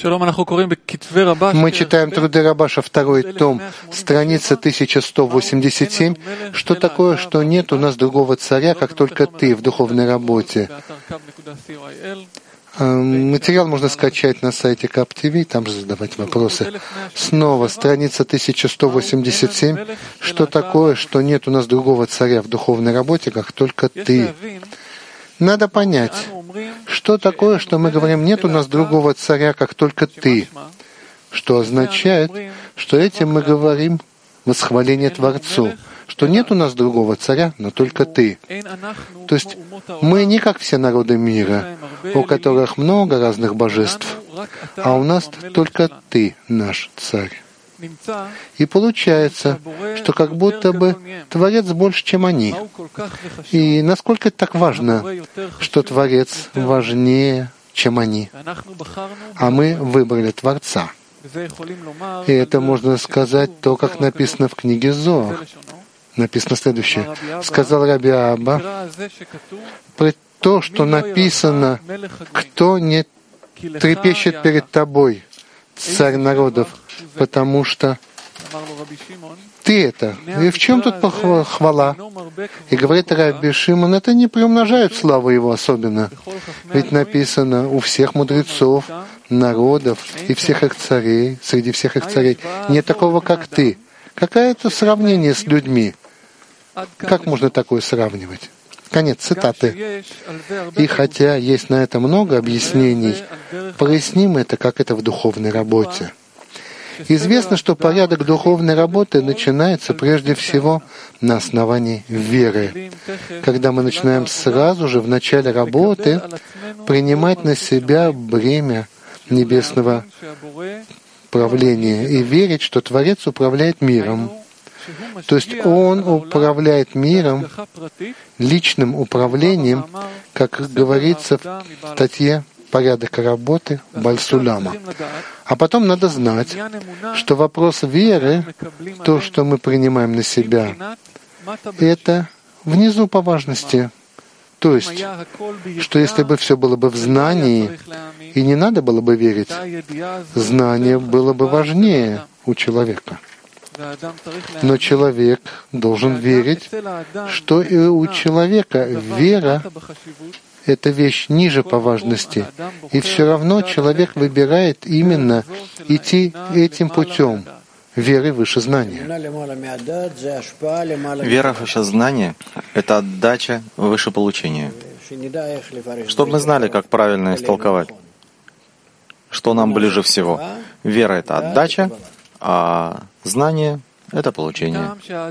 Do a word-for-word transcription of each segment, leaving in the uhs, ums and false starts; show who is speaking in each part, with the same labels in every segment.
Speaker 1: Мы читаем труды Рабаша, второй том, страница тысяча сто восемьдесят семь. Что такое, что нет у нас другого царя, как только ты в духовной работе? Материал можно скачать на сайте Кап ти ви, там же задавать вопросы. Снова, страница тысяча сто восемьдесят семь. Что такое, что нет у нас другого царя в духовной работе, как только ты? Надо понять, что такое, что мы говорим, нет у нас другого царя, как только ты, что означает, что этим мы говорим восхваление Творцу, что нет у нас другого царя, но только ты. То есть мы не как все народы мира, у которых много разных божеств, а у нас только ты, наш царь. И получается, что как будто бы Творец больше, чем они. И насколько это так важно, что Творец важнее, чем они. А мы выбрали Творца. И это можно сказать то, как написано в книге Зоар. Написано следующее. Сказал Раби Абба, про то, что написано, кто не трепещет перед тобой, царь народов, потому что ты это. И в чем тут хвала? И говорит Раби Шимон, это не приумножает славу его особенно. Ведь написано у всех мудрецов, народов и всех их царей, среди всех их царей, нет такого, как ты. Какое это сравнение с людьми? Как можно такое сравнивать? Конец цитаты. И хотя есть на это много объяснений, проясним это, как это в духовной работе. Известно, что порядок духовной работы начинается прежде всего на основании веры, когда мы начинаем сразу же в начале работы принимать на себя бремя небесного правления и верить, что Творец управляет миром. То есть Он управляет миром личным управлением, как говорится в статье «Порядок работы» Баль-Сулама. А потом надо знать, что вопрос веры, то, что мы принимаем на себя, это внизу по важности. То есть, что если бы все было бы в знании, и не надо было бы верить, знание было бы важнее у человека. Но человек должен верить, что и у человека вера — это вещь ниже по важности. И все равно человек выбирает именно идти этим путем, веры выше знания.
Speaker 2: Вера выше знания — это отдача выше получения. Чтобы мы знали, как правильно истолковать, что нам ближе всего. Вера — это отдача, а знание — это получение.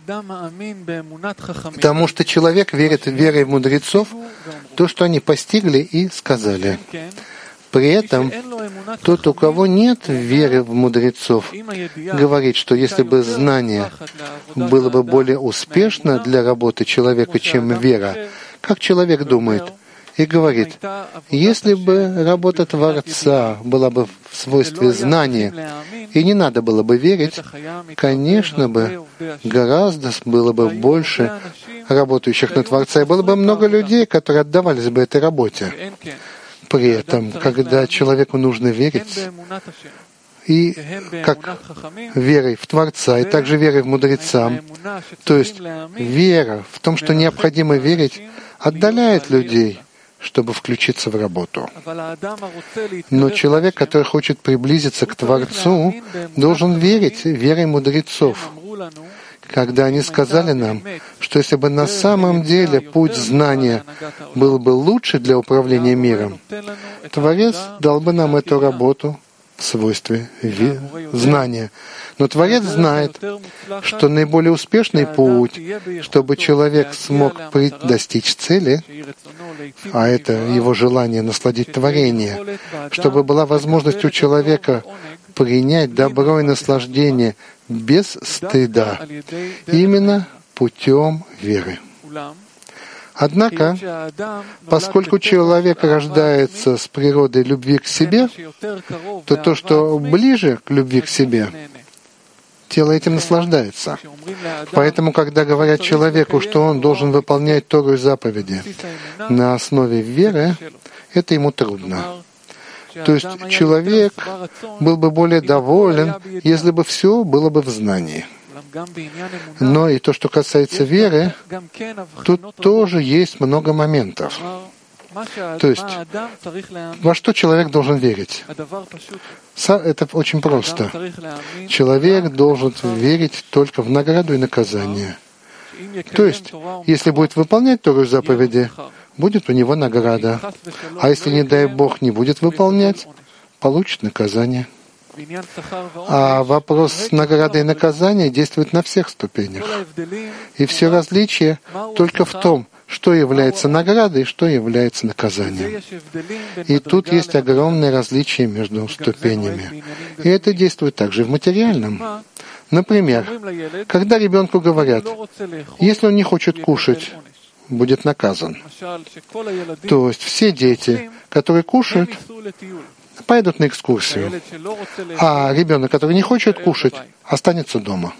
Speaker 1: Потому что человек верит верой в мудрецов, то, что они постигли и сказали. При этом тот, у кого нет веры в мудрецов, говорит, что если бы знание было бы более успешно для работы человека, чем вера, как человек думает, и говорит, если бы работа Творца была бы в свойстве знания, и не надо было бы верить, конечно бы гораздо было бы больше работающих на Творца, и было бы много людей, которые отдавались бы этой работе. При этом, когда человеку нужно верить, и как верой в Творца, и также верой в мудрецам, то есть вера в том, что необходимо верить, отдаляет людей, чтобы включиться в работу. Но человек, который хочет приблизиться к Творцу, должен верить верой мудрецов. Когда они сказали нам, что если бы на самом деле путь знания был бы лучше для управления миром, Творец дал бы нам эту работу в свойстве знания. Но Творец знает, что наиболее успешный путь, чтобы человек смог достичь цели, а это его желание насладить творение, чтобы была возможность у человека принять добро и наслаждение без стыда, именно путем веры. Однако, поскольку человек рождается с природой любви к себе, то то, что ближе к любви к себе, тело этим наслаждается. Поэтому, когда говорят человеку, что он должен выполнять Тору и заповеди на основе веры, это ему трудно. То есть человек был бы более доволен, если бы все было бы в знании. Но и то, что касается веры, тут тоже есть много моментов. То есть, во что человек должен верить? Это очень просто. Человек должен верить только в награду и наказание. То есть, если будет выполнять Тору заповеди, будет у него награда. А если, не дай Бог, не будет выполнять, получит наказание. А вопрос награды и наказания действует на всех ступенях. И все различие только в том, что является наградой и что является наказанием. И тут есть огромное различие между ступенями. И это действует также в материальном. Например, когда ребенку говорят, если он не хочет кушать, будет наказан. То есть все дети, которые кушают, пойдут на экскурсию, а ребенок, который не хочет кушать, останется дома.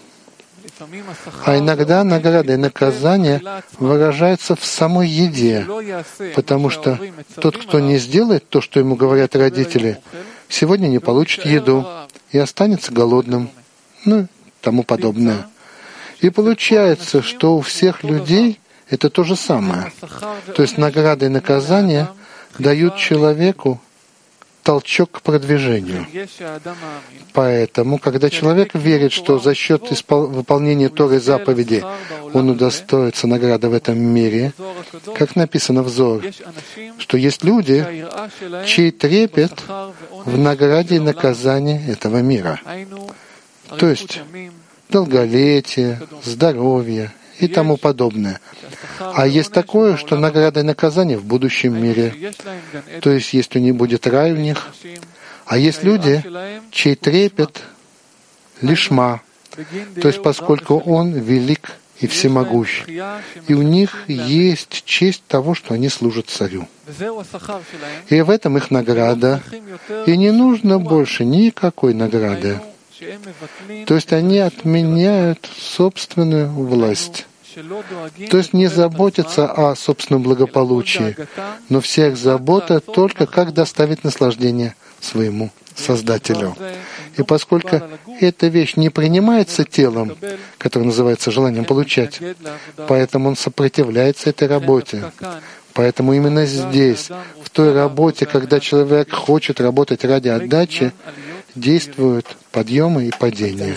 Speaker 1: А иногда награда и наказание выражаются в самой еде, потому что тот, кто не сделает то, что ему говорят родители, сегодня не получит еду и останется голодным, ну, тому подобное. И получается, что у всех людей это то же самое. То есть награда и наказание дают человеку толчок к продвижению. Поэтому, когда человек верит, что за счет испол- выполнения Торы заповеди он удостоится награды в этом мире, как написано в Зор, что есть люди, чей трепет в награде и наказании этого мира. То есть долголетие, здоровье и тому подобное. А есть такое, что награда и наказание в будущем мире. То есть, если не будет рай у них. А есть люди, чей трепет лишма. То есть, поскольку он велик и всемогущ. И у них есть честь того, что они служат царю. И в этом их награда. И не нужно больше никакой награды. То есть они отменяют собственную власть. То есть не заботятся о собственном благополучии, но вся их забота только как доставить наслаждение своему Создателю. И поскольку эта вещь не принимается телом, которое называется желанием получать, поэтому он сопротивляется этой работе. Поэтому именно здесь, в той работе, когда человек хочет работать ради отдачи, действуют подъемы и падения.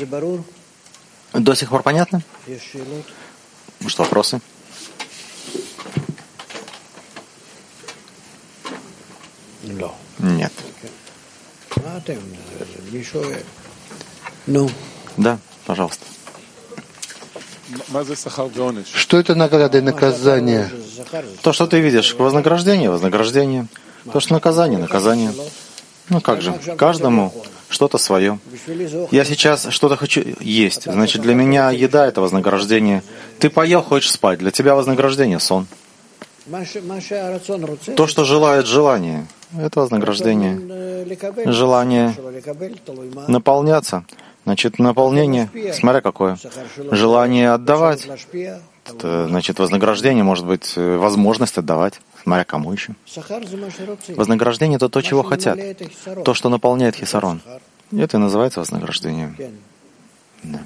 Speaker 2: До сих пор понятно? Может, вопросы? Нет. Да, пожалуйста.
Speaker 1: Что это награда и наказание?
Speaker 2: То, что ты видишь, вознаграждение, вознаграждение. То, что наказание, наказание. Ну как же, каждому что-то свое. Я сейчас что-то хочу есть, значит, для меня еда — это вознаграждение. Ты поел, хочешь спать, для тебя вознаграждение — сон. То, что желает желание, это вознаграждение. Желание наполняться, значит, наполнение, смотря какое. Желание отдавать, это, значит, вознаграждение может быть возможность отдавать, смотря кому еще. Вознаграждение — это то, чего хотят, то, что наполняет хисарон. Это и называется вознаграждением. Да.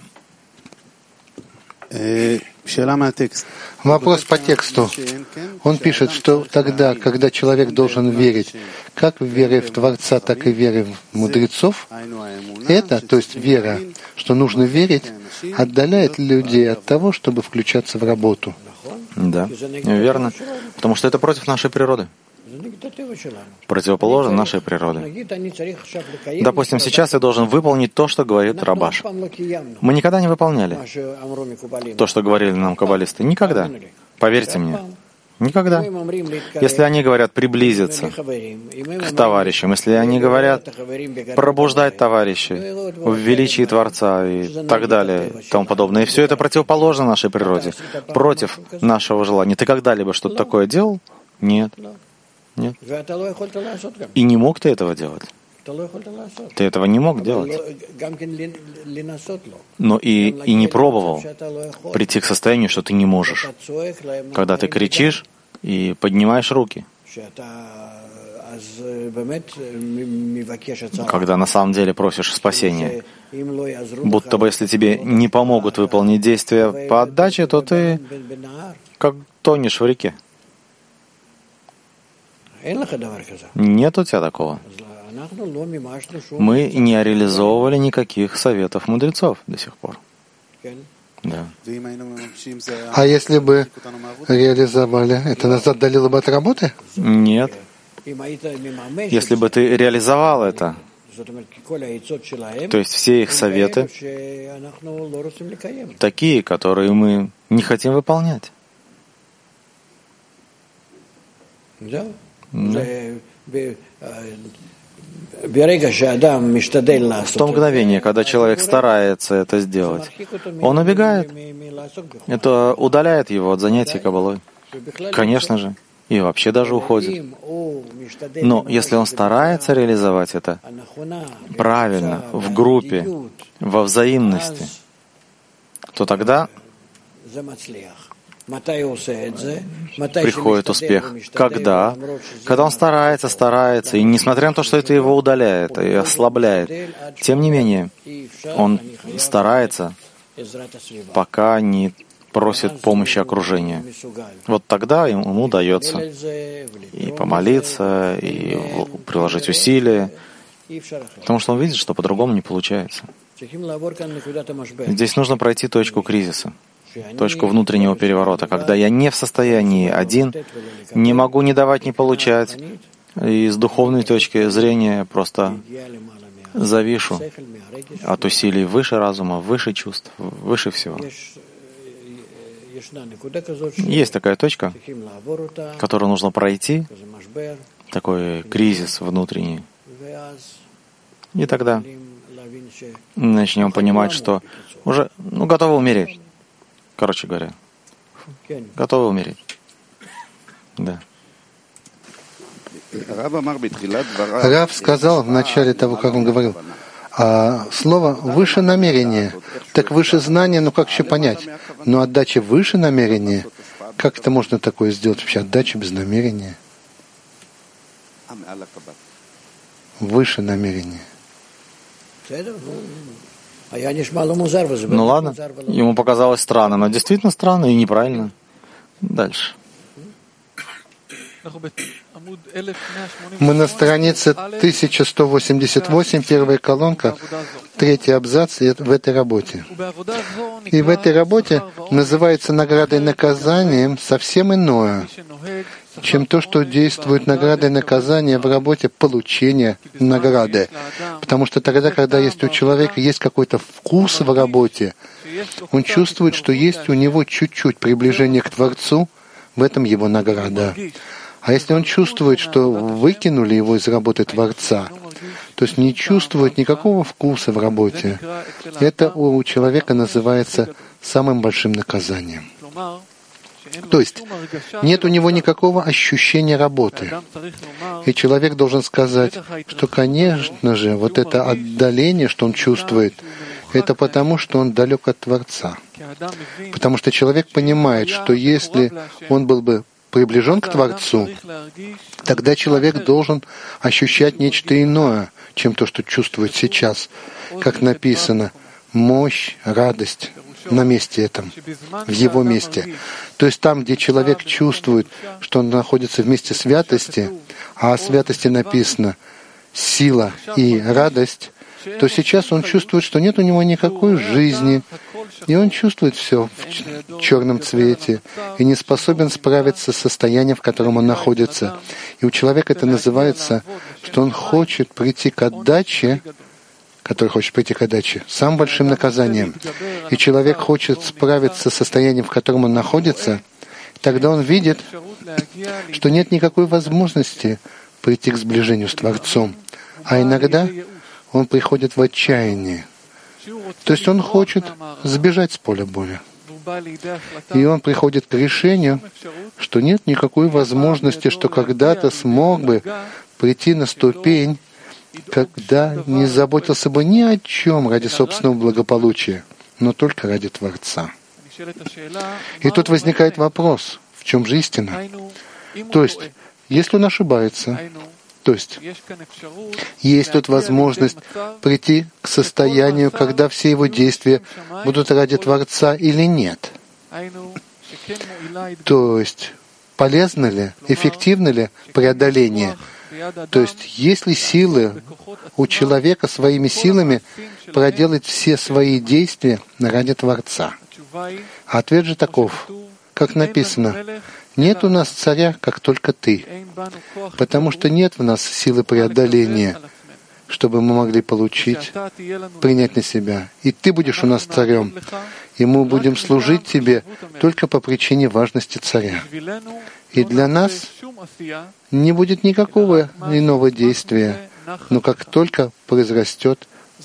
Speaker 1: Вопрос по тексту. Он пишет, что тогда, когда человек должен верить как в вере в Творца, так и в вере в мудрецов, это, то есть вера, что нужно верить, отдаляет людей от того, чтобы включаться в работу.
Speaker 2: Да, верно. Потому что это против нашей природы. Противоположно нашей природы. Допустим, сейчас я должен выполнить то, что говорит Рабаш. Мы никогда не выполняли то, что говорили нам каббалисты. Никогда. Поверьте мне. Никогда. Если они говорят приблизиться к товарищам, если они говорят пробуждать товарищей в величии Творца и так далее, и тому подобное, и все это противоположно нашей природе, против нашего желания. Ты когда-либо что-то такое делал? Нет. Нет. И не мог ты этого делать. Ты этого не мог делать. Но и, и не пробовал прийти к состоянию, что ты не можешь. Когда ты кричишь и поднимаешь руки. когда на самом деле просишь спасения. Будто бы если тебе не помогут выполнить действия по отдаче, то ты как тонешь в реке. Нет у тебя такого. Мы не реализовывали никаких советов мудрецов до сих пор. Да.
Speaker 1: А если бы реализовали, это нас отдалило бы от работы?
Speaker 2: Нет. Если бы ты реализовал это, то есть все их советы такие, которые мы не хотим выполнять. Да. В то мгновение, когда человек старается это сделать, он убегает. Это удаляет его от занятий каббалой. Конечно же. И вообще даже уходит. Но если он старается реализовать это правильно, в группе, во взаимности, то тогда приходит успех. Когда? Когда он старается, старается, и несмотря на то, что это его удаляет и ослабляет, тем не менее, он старается, пока не просит помощи окружения. Вот тогда ему удается и помолиться, и приложить усилия, потому что он видит, что по-другому не получается. Здесь нужно пройти точку кризиса, точку внутреннего переворота, когда я не в состоянии один, не могу ни давать, ни получать, и с духовной точки зрения просто завишу от усилий выше разума, выше чувств, выше всего. Есть такая точка, которую нужно пройти, такой кризис внутренний. И тогда начнем понимать, что уже ну, готовы умереть. Короче говоря, готовы умереть. Да.
Speaker 1: Рав сказал в начале того, как он говорил, а слово «выше намерения». Так выше знания, ну как еще понять? Но отдача выше намерения, как это можно такое сделать вообще? Отдача без намерения. Выше намерения.
Speaker 2: Ну ладно, ему показалось странным, но действительно странно и неправильно. Дальше.
Speaker 1: Мы на странице тысяча сто восемьдесят восемь, первая колонка, третий абзац в этой работе. И в этой работе называется наградой и наказанием совсем иное, чем то, что действует наградой и наказанием в работе получения награды. Потому что тогда, когда есть у человека есть какой-то вкус в работе, он чувствует, что есть у него чуть-чуть приближение к Творцу, в этом его награда. А если он чувствует, что выкинули его из работы Творца, то есть не чувствует никакого вкуса в работе, это у человека называется самым большим наказанием. То есть нет у него никакого ощущения работы. И человек должен сказать, что, конечно же, вот это отдаление, что он чувствует, это потому, что он далек от Творца. Потому что человек понимает, что если он был бы приближен к Творцу, тогда человек должен ощущать нечто иное, чем то, что чувствует сейчас. Как написано, мощь, радость на месте этом, в его месте. То есть там, где человек чувствует, что он находится в месте святости, а о святости написано сила и радость, то сейчас он чувствует, что нет у него никакой жизни, и он чувствует все в черном цвете, и не способен справиться с состоянием, в котором он находится. И у человека это называется, что он хочет прийти к отдаче, который хочет прийти к отдаче, самым большим наказанием. И человек хочет справиться с состоянием, в котором он находится, тогда он видит, что нет никакой возможности прийти к сближению с Творцом. А иногда он приходит в отчаяние. То есть он хочет сбежать с поля боя. И он приходит к решению, что нет никакой возможности, что когда-то смог бы прийти на ступень, когда не заботился бы ни о чем ради собственного благополучия, но только ради Творца. И тут возникает вопрос, в чем же истина? То есть, если он ошибается, То есть есть тут возможность прийти к состоянию, когда все его действия будут ради Творца или нет. То есть полезно ли, эффективно ли преодоление? То есть есть ли силы у человека своими силами проделать все свои действия ради Творца? Ответ же таков, как написано: «Нет у нас царя, как только ты», потому что нет в нас силы преодоления, чтобы мы могли получить, принять на себя. И ты будешь у нас царем, и мы будем служить тебе только по причине важности царя. И для нас не будет никакого иного действия, но как только произрастет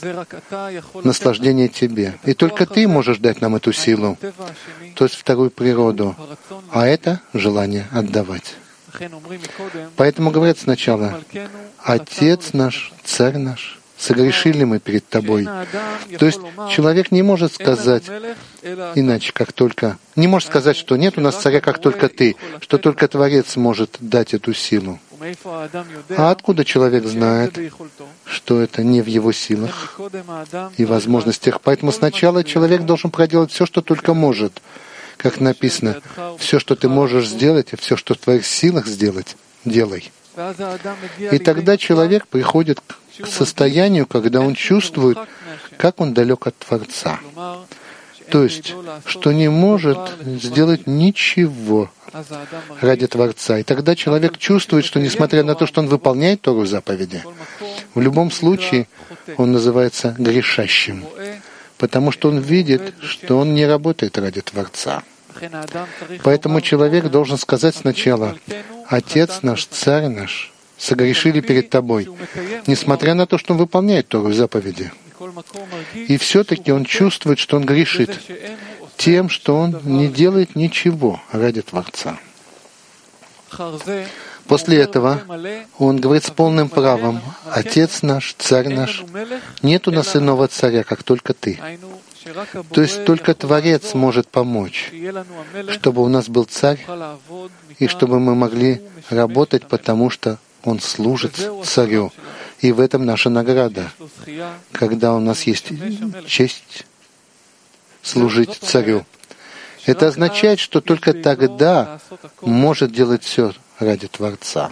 Speaker 1: наслаждение тебе. И только ты можешь дать нам эту силу, то есть вторую природу, а это желание отдавать. Поэтому говорят сначала: «Отец наш, Царь наш, согрешили мы перед Тобой». То есть человек не может сказать иначе, как только... Не может сказать, что нет у нас царя, как только Ты, что только Творец может дать эту силу. А откуда человек знает, что это не в его силах и возможностях? Поэтому сначала человек должен проделать все, что только может. Как написано: «Все, что ты можешь сделать, и все, что в твоих силах сделать, делай». И тогда человек приходит к состоянию, когда он чувствует, как он далек от Творца. То есть, что не может сделать ничего ради Творца. И тогда человек чувствует, что несмотря на то, что он выполняет Тору заповеди, в любом случае он называется грешащим, потому что он видит, что он не работает ради Творца. Поэтому человек должен сказать сначала: «Отец наш, Царь наш, согрешили перед Тобой», несмотря на то, что он выполняет Тору заповеди. И все-таки он чувствует, что он грешит тем, что он не делает ничего ради Творца. После этого он говорит с полным правом: «Отец наш, Царь наш, нет у нас иного царя, как только Ты». То есть только Творец может помочь, чтобы у нас был царь, и чтобы мы могли работать, потому что он служит царю. И в этом наша награда, когда у нас есть честь служить царю. Это означает, что только тогда может делать все ради Творца.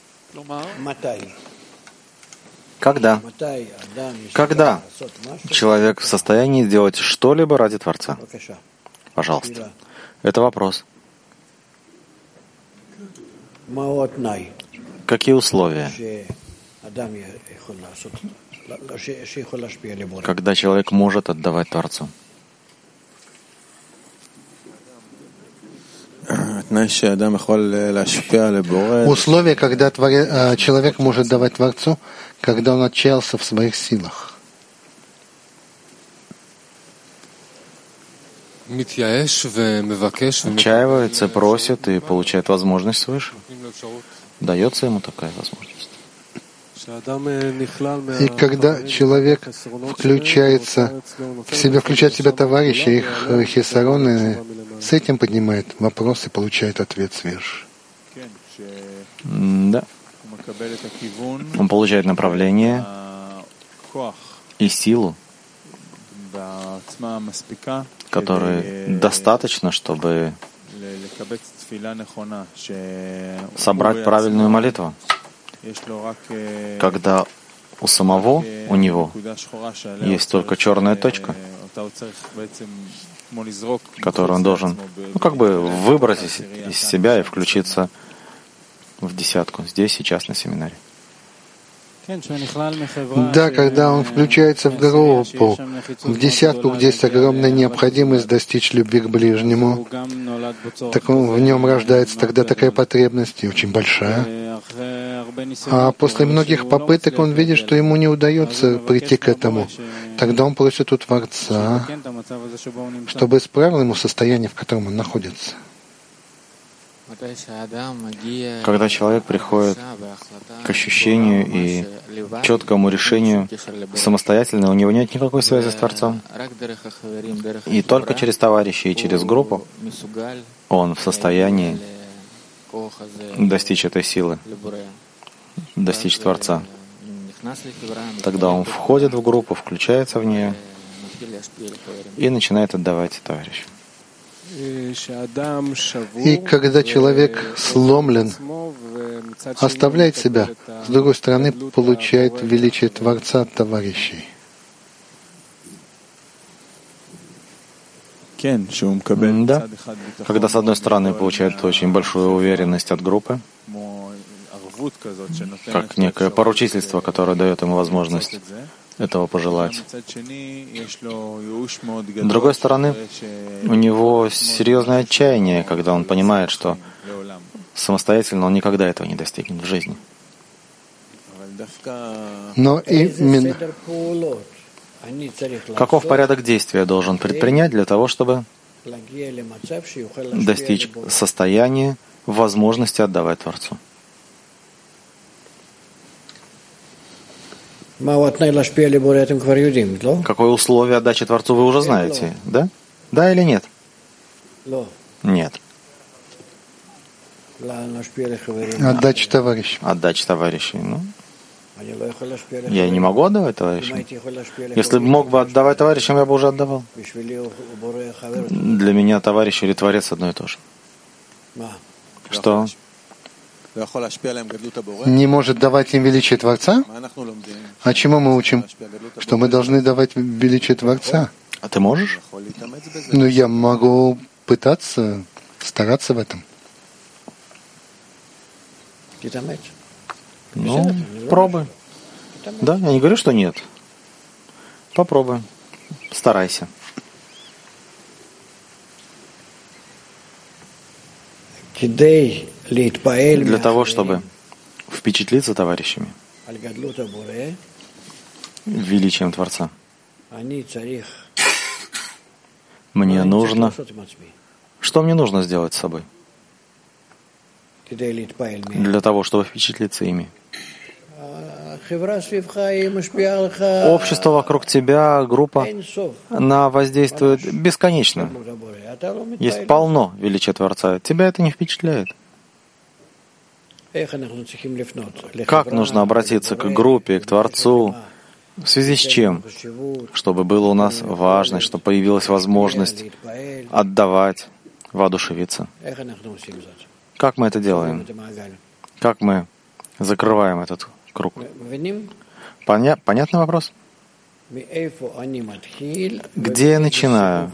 Speaker 2: Когда? Когда человек в состоянии сделать что-либо ради Творца? Пожалуйста. Это вопрос. Какие условия? Когда человек может отдавать Творцу?
Speaker 1: Условия, когда творе, человек может давать Творцу, когда он отчаялся в своих силах.
Speaker 2: Отчаивается, просит и получает возможность свыше. Дается ему такая возможность.
Speaker 1: И когда человек включается в себя, включает в себя товарища, их хисароны, с этим поднимает вопрос и получает ответ свеж.
Speaker 2: Да. Он получает направление и силу, которые достаточно, чтобы собрать правильную молитву. Когда у самого, у него, есть только черная точка, которую он должен, ну, как бы выбросить из себя и включиться в десятку, здесь, сейчас, на семинаре.
Speaker 1: Да, когда он включается в группу, в десятку, где есть огромная необходимость достичь любви к ближнему, так он, в нем рождается тогда такая потребность, и очень большая. А после многих попыток он видит, что ему не удается прийти к этому. Тогда он просит у Творца, чтобы исправил ему состояние, в котором он находится.
Speaker 2: Когда человек приходит к ощущению и четкому решению самостоятельно, у него нет никакой связи с Творцом. И только через товарищей и через группу он в состоянии достичь этой силы достичь Творца. Тогда он входит в группу, включается в нее и начинает отдавать товарищу.
Speaker 1: И когда человек сломлен, оставляет себя, с другой стороны, получает величие Творца от товарищей.
Speaker 2: Да, когда с одной стороны получает очень большую уверенность от группы, как некое поручительство, которое дает ему возможность этого пожелать. С другой стороны, у него серьезное отчаяние, когда он понимает, что самостоятельно он никогда этого не достигнет в жизни.
Speaker 1: Но именно
Speaker 2: каков порядок действия я должен предпринять для того, чтобы достичь состояния возможности отдавать Творцу? Какое условие отдачи Творцу вы уже знаете, да? Да или нет? Нет.
Speaker 1: Отдача товарищей.
Speaker 2: Отдача товарищей. Ну, я не могу отдавать товарищам. Если бы мог бы отдавать товарищам, я бы уже отдавал. Для меня товарищ или Творец одно и то же. Что?
Speaker 1: Не может давать им величие Творца? А чему мы учим? Что мы должны давать величие Творца.
Speaker 2: А ты можешь?
Speaker 1: Ну, я могу пытаться, стараться в этом.
Speaker 2: Ну, пробуй. Да, я не говорю, что нет. Попробуй. Старайся. Для того, чтобы впечатлиться товарищами, величием Творца, мне нужно... Что мне нужно сделать с собой? Для того, чтобы впечатлиться ими. Общество вокруг тебя, группа, она воздействует бесконечно. Есть полно величия Творца. Тебя это не впечатляет. Как нужно обратиться к группе, к Творцу? В связи с чем? Чтобы было у нас важность, чтобы появилась возможность отдавать, воодушевиться. Как мы это делаем? Как мы закрываем этот круг? Поня- понятный вопрос? Где я начинаю?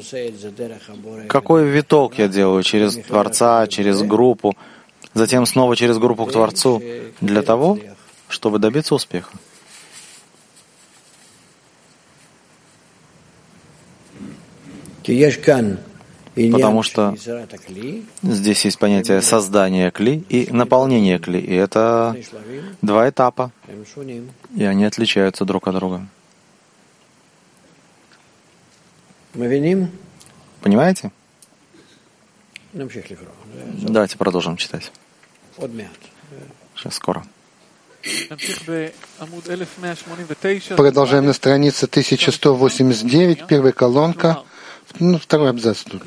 Speaker 2: Какой виток я делаю через Творца, через группу, затем снова через группу к Творцу, для того, чтобы добиться успеха? Потому что здесь есть понятие создания кли и наполнения кли. И это два этапа. И они отличаются друг от друга. Понимаете? Давайте продолжим читать. Сейчас скоро.
Speaker 1: Продолжаем на странице тысяча сто восемьдесят девять, первая колонка. Ну, второй абзац тут.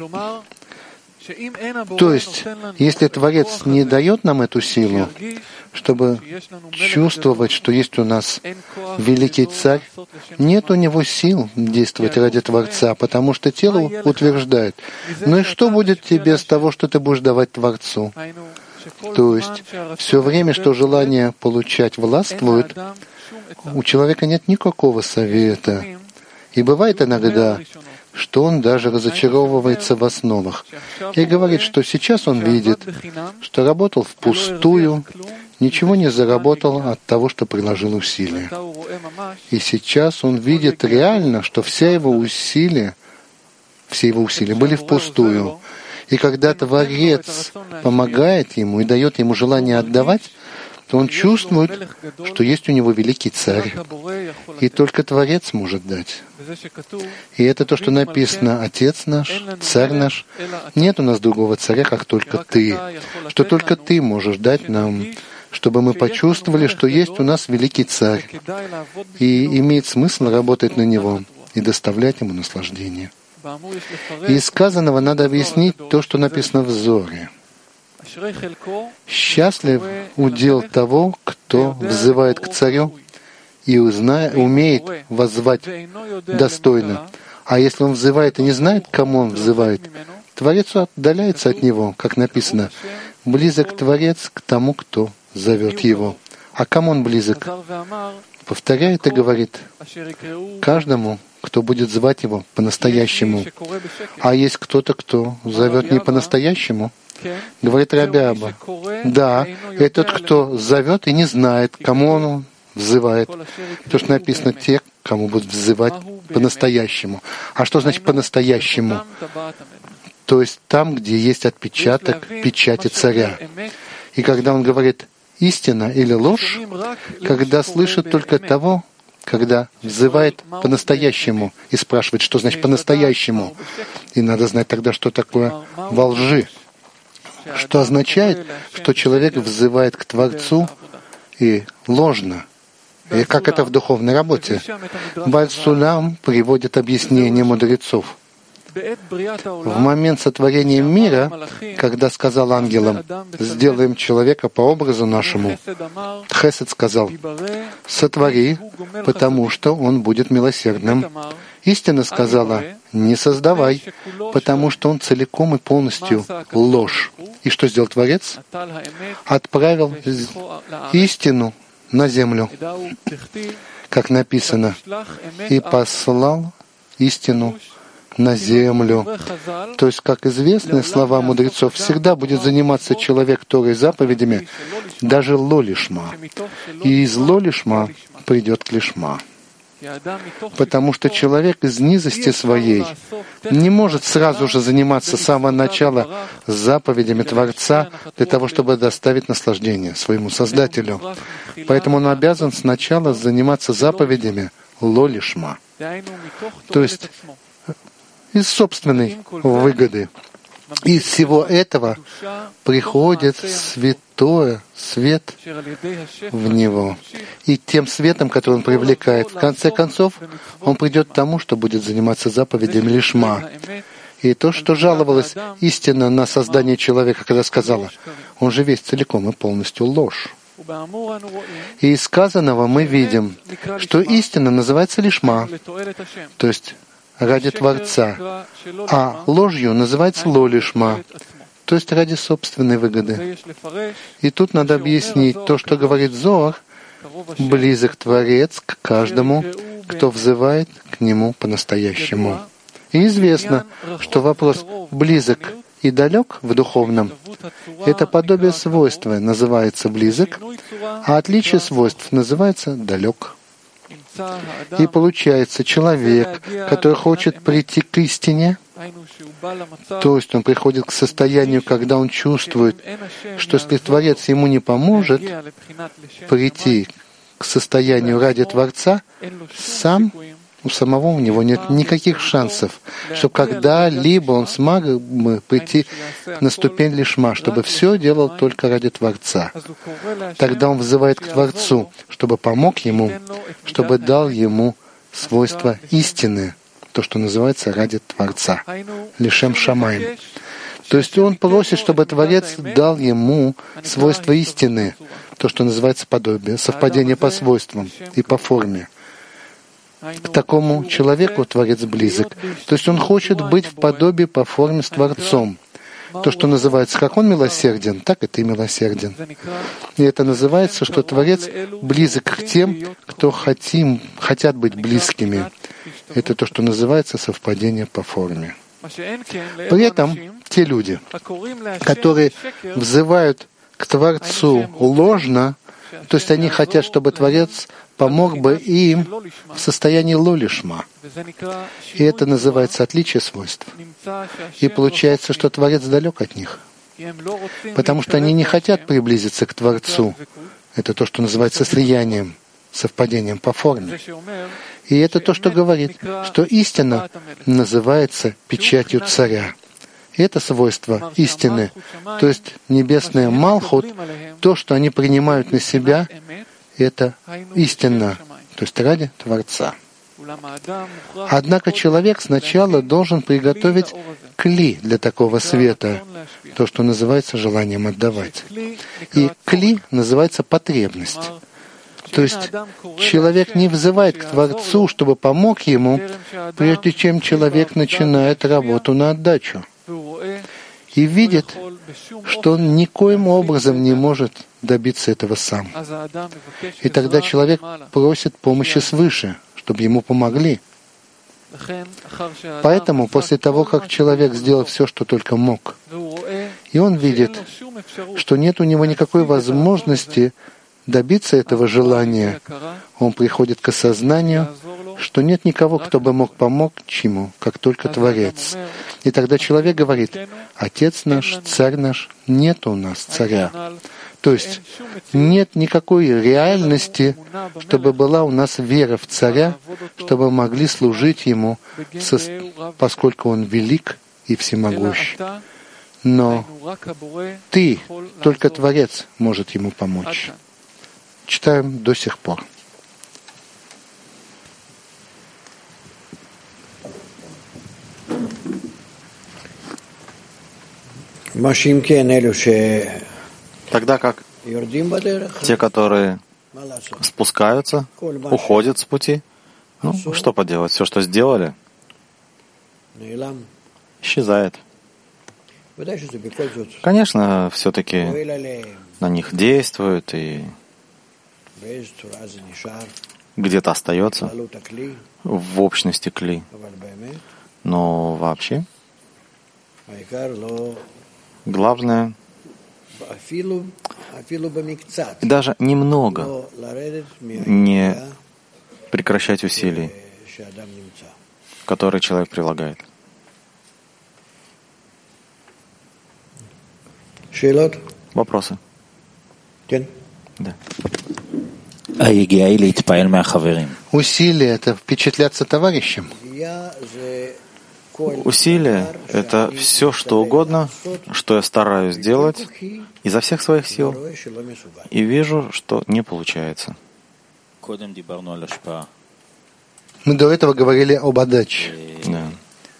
Speaker 1: То есть, если Творец не дает нам эту силу, чтобы чувствовать, что есть у нас великий Царь, нет у него сил действовать ради Творца, потому что тело утверждает, ну и что будет тебе с того, что ты будешь давать Творцу? То есть, все время, что желание получать властвует, у человека нет никакого совета. И бывает иногда, что он даже разочаровывается в основах и говорит, что сейчас он видит, что работал впустую, ничего не заработал от того, что приложил усилия. И сейчас он видит реально, что вся его усилия, все его усилия были впустую. И когда Творец помогает ему и дает ему желание отдавать, то он чувствует, что есть у него великий Царь. И только Творец может дать. И это то, что написано: «Отец наш, Царь наш». Нет у нас другого Царя, как только Ты. Что только Ты можешь дать нам, чтобы мы почувствовали, что есть у нас великий Царь. И имеет смысл работать на Него и доставлять Ему наслаждение. И из сказанного надо объяснить то, что написано в Зоре. Счастлив удел того, кто взывает к царю и узна... умеет воззвать достойно. А если он взывает и не знает, к кому он взывает, Творец отдаляется от него, как написано, «Близок Творец к тому, кто зовет его». А кому он близок? Повторяет и говорит каждому, кто будет звать его по-настоящему. А есть кто-то, кто зовет не по-настоящему? Говорит Раби Абба. Да, этот, кто зовет и не знает, кому он взывает. То, что написано, те, кому будут взывать по-настоящему. А что значит по-настоящему? То есть там, где есть отпечаток печати царя. И когда он говорит истина или ложь, когда слышит только того, когда взывает по-настоящему и спрашивает, что значит по-настоящему. И надо знать тогда, что такое во лжи. Что означает, что человек взывает к Творцу и ложно. И как это в духовной работе? Баль-Сулам приводит объяснение мудрецов. В момент сотворения мира, когда сказал ангелам, «Сделаем человека по образу нашему», Хесед сказал, «Сотвори, потому что он будет милосердным». Истина сказала, «Не создавай, потому что он целиком и полностью ложь». И что сделал Творец? Отправил истину на землю, как написано, и послал истину на землю. То есть, как известны слова мудрецов, всегда будет заниматься человек Торой заповедями, даже лолишма. И из лолишма придет к лишма. Потому что человек из низости своей не может сразу же заниматься с самого начала заповедями Творца для того, чтобы доставить наслаждение своему Создателю. Поэтому он обязан сначала заниматься заповедями лолишма. То есть из собственной выгоды. Из всего этого приходит святое, свет в него. И тем светом, который он привлекает, в конце концов, он придет к тому, что будет заниматься заповедями лишма. И то, что жаловалась истина на создание человека, когда сказала, он же весь целиком и полностью ложь. И из сказанного мы видим, что истина называется лишма, то есть ради Творца, а ложью называется лолишма, то есть ради собственной выгоды. И тут надо объяснить то, что говорит Зоар, близок Творец к каждому, кто взывает к Нему по-настоящему. И известно, что вопрос «близок» и «далек» в духовном — это подобие свойства называется «близок», а отличие свойств называется «далек». И получается, человек, который хочет прийти к истине, то есть он приходит к состоянию, когда он чувствует, что если Творец ему не поможет прийти к состоянию ради Творца, сам у самого у него нет никаких шансов, чтобы когда-либо он смог бы прийти на ступень лишма, чтобы все делал только ради Творца. Тогда он взывает к Творцу, чтобы помог ему, чтобы дал ему свойства истины, то, что называется ради Творца, лишем шамаим. То есть он просит, чтобы Творец дал ему свойства истины, то, что называется подобие, совпадение по свойствам и по форме. К такому человеку Творец близок. То есть он хочет быть в подобии по форме с Творцом. То, что называется, как он милосерден, так и ты милосерден. И это называется, что Творец близок к тем, кто хотим, хотят быть близкими. Это то, что называется совпадение по форме. При этом те люди, которые взывают к Творцу ложно, то есть они хотят, чтобы Творец помог бы им в состоянии лолишма. И это называется отличие свойств. И получается, что Творец далек от них, потому что они не хотят приблизиться к Творцу. Это то, что называется слиянием, совпадением по форме. И это то, что говорит, что истина называется печатью царя. И это свойство истины, то есть небесная Малхут, то, что они принимают на себя, это истина, то есть ради Творца. Однако человек сначала должен приготовить кли для такого света, то, что называется желанием отдавать. И кли называется потребность. То есть человек не взывает к Творцу, чтобы помог ему, прежде чем человек начинает работу на отдачу. И видит, что он никоим образом не может добиться этого сам. И тогда человек просит помощи свыше, чтобы ему помогли. Поэтому после того, как человек сделал все, что только мог, и он видит, что нет у него никакой возможности добиться этого желания, он приходит к осознанию, что нет никого, кто бы мог помочь ему, как только Творец. И тогда человек говорит: «Отец наш, царь наш, нет у нас царя». То есть нет никакой реальности, чтобы была у нас вера в царя, чтобы мы могли служить ему, поскольку он велик и всемогущ. Но ты, только Творец, может ему помочь. Читаем до сих пор.
Speaker 2: Тогда как те, которые спускаются, уходят с пути, ну, что поделать, все, что сделали, исчезает. Конечно, все-таки на них действует и где-то остается в общности кли. Но вообще главное даже немного не прекращать усилий, которые человек прилагает. Вопросы? Да.
Speaker 1: Усилие — это впечатляться товарищем.
Speaker 2: Усилие — это все, что угодно, что я стараюсь делать изо всех своих сил, и вижу, что не получается.
Speaker 1: Мы до этого говорили об отдаче.
Speaker 2: Да.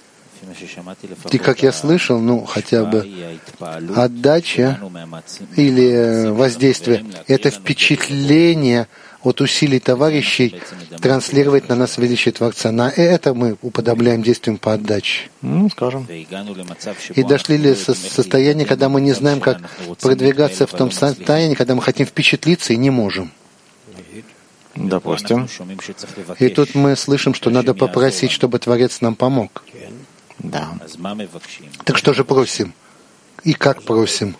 Speaker 1: И как я слышал, ну, хотя бы отдача или воздействие — это впечатление от усилий товарищей транслировать на нас величие Творца. На это мы уподобляем действием по отдаче.
Speaker 2: Ну, скажем.
Speaker 1: И дошли ли со состояния, когда мы не знаем, как продвигаться в том состоянии, когда мы хотим впечатлиться и не можем.
Speaker 2: Допустим.
Speaker 1: И тут мы слышим, что надо попросить, чтобы Творец нам помог.
Speaker 2: Да.
Speaker 1: Так что же просим? И как просим?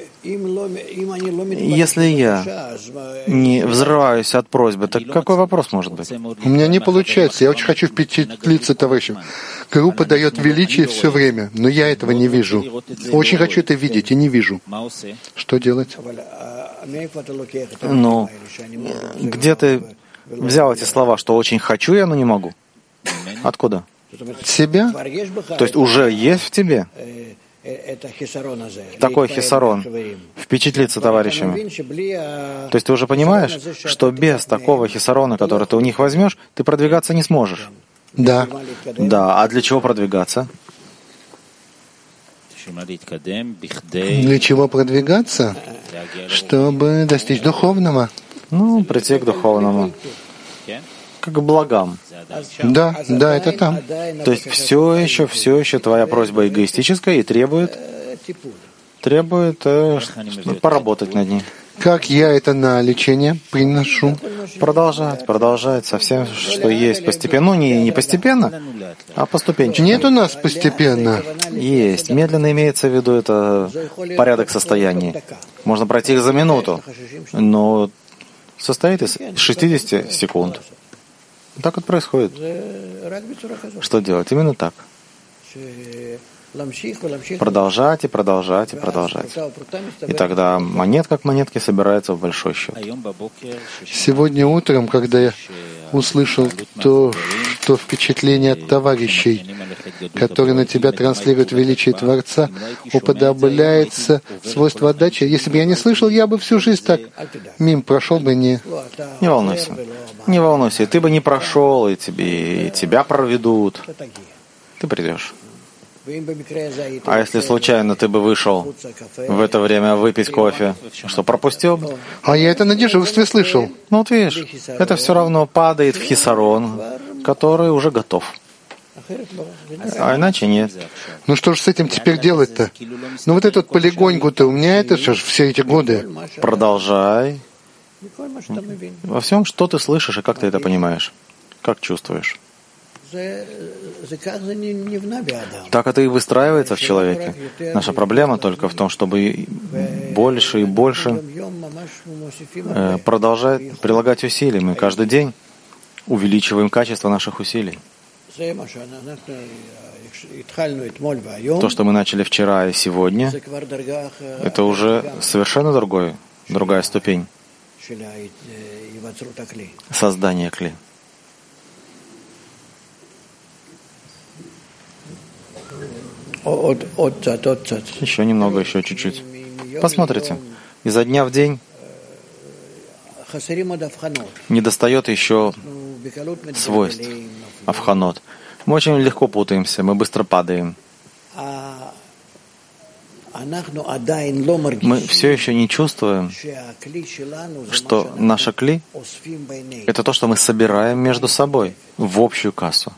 Speaker 2: Если я не взрываюсь от просьбы, так какой вопрос может быть?
Speaker 1: У меня не получается. Я очень хочу впечатлиться товарищем. Группа дает величие все время, но я этого не вижу. Очень хочу это видеть и не вижу. Что делать?
Speaker 2: Ну, где ты взял эти слова, что очень хочу я, но не могу? Откуда?
Speaker 1: Себя?
Speaker 2: То есть уже есть в тебе такой хисарон, впечатлиться товарищами. То есть ты уже понимаешь, что без такого хисарона, который ты у них возьмешь, ты продвигаться не сможешь.
Speaker 1: Да.
Speaker 2: Да, а для чего продвигаться?
Speaker 1: Для чего продвигаться? Чтобы достичь духовного.
Speaker 2: Ну, прийти к духовному. Как к благам.
Speaker 1: Да, да, это там.
Speaker 2: То есть все еще, все еще твоя просьба эгоистическая и требует, требует э, поработать над ней.
Speaker 1: Как я это на лечение приношу?
Speaker 2: Продолжать, продолжать со всем, что есть постепенно. Ну, не, не постепенно, а поступенчато.
Speaker 1: Нет у нас постепенно.
Speaker 2: Есть. Медленно имеется в виду это порядок состояний. Можно пройти их за минуту, но состоит из шестидесяти секунд. Так вот происходит. Что делать? Именно так. Продолжать и продолжать и продолжать. И тогда монетка к монетке собирается в большой счет.
Speaker 1: Сегодня утром, когда я услышал то, что впечатление от товарищей, которые на тебя транслируют величие Творца, уподобляется свойству отдачи. Если бы я не слышал, я бы всю жизнь так мимо прошел бы не...
Speaker 2: Не волнуйся. Не волнуйся. Ты бы не прошел, и, тебе, и тебя проведут. Ты придешь. А если случайно ты бы вышел в это время выпить кофе, что, пропустил бы?
Speaker 1: А я это на дежурстве слышал.
Speaker 2: Ну вот видишь, это все равно падает в хисарон, который уже готов. А иначе нет.
Speaker 1: Ну что же с этим теперь делать-то? Ну вот этот полигоньку-то у меня это же все эти годы.
Speaker 2: Продолжай. Во всем, что ты слышишь и как ты это понимаешь, как чувствуешь. Так это и выстраивается в человеке. Наша проблема только в том, чтобы больше и больше э, продолжать прилагать усилия. Мы каждый день увеличиваем качество наших усилий. То, что мы начали вчера и сегодня, это уже совершенно другое, другая ступень создания кли. Еще немного, еще чуть-чуть. Посмотрите, изо дня в день недостает еще свойств, авханот. Мы очень легко путаемся, мы быстро падаем. Мы все еще не чувствуем, что наша кли — это то, что мы собираем между собой в общую кассу.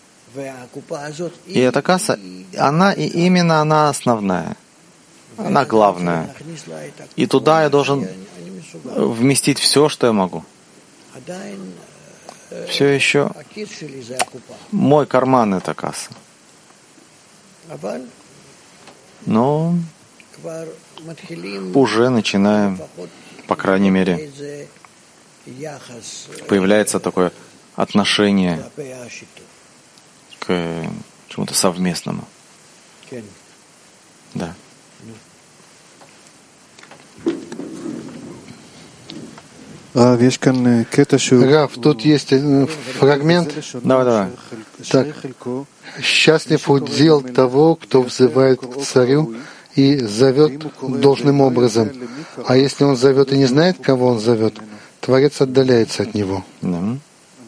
Speaker 2: И эта касса, она и именно она основная, она главная. И туда я должен вместить все, что я могу. Все еще мой карман — это касса. Но уже начинаем, по крайней мере, появляется такое отношение к чему-то совместному. Да.
Speaker 1: Раф, тут есть фрагмент.
Speaker 2: Давай, давай.
Speaker 1: Так. Счастлив удел того, кто взывает к царю и зовет должным образом. А если он зовет и не знает, кого он зовет, Творец отдаляется от него.
Speaker 2: Да.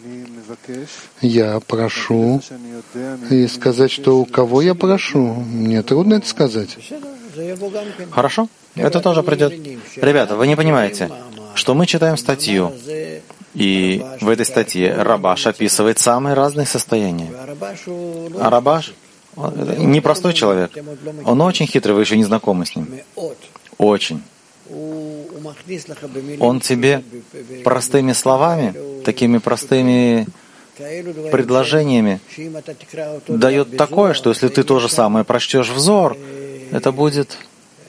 Speaker 1: Я прошу, и сказать, что у кого я прошу, мне трудно это сказать.
Speaker 2: Хорошо, это тоже придет. Ребята, вы не понимаете, что мы читаем статью, и в этой статье Рабаш описывает самые разные состояния. А Рабаш непростой человек, он очень хитрый, вы еще не знакомы с ним. Очень. Он тебе простыми словами, такими простыми предложениями дает такое, что если ты то же самое прочтешь в Зор, это будет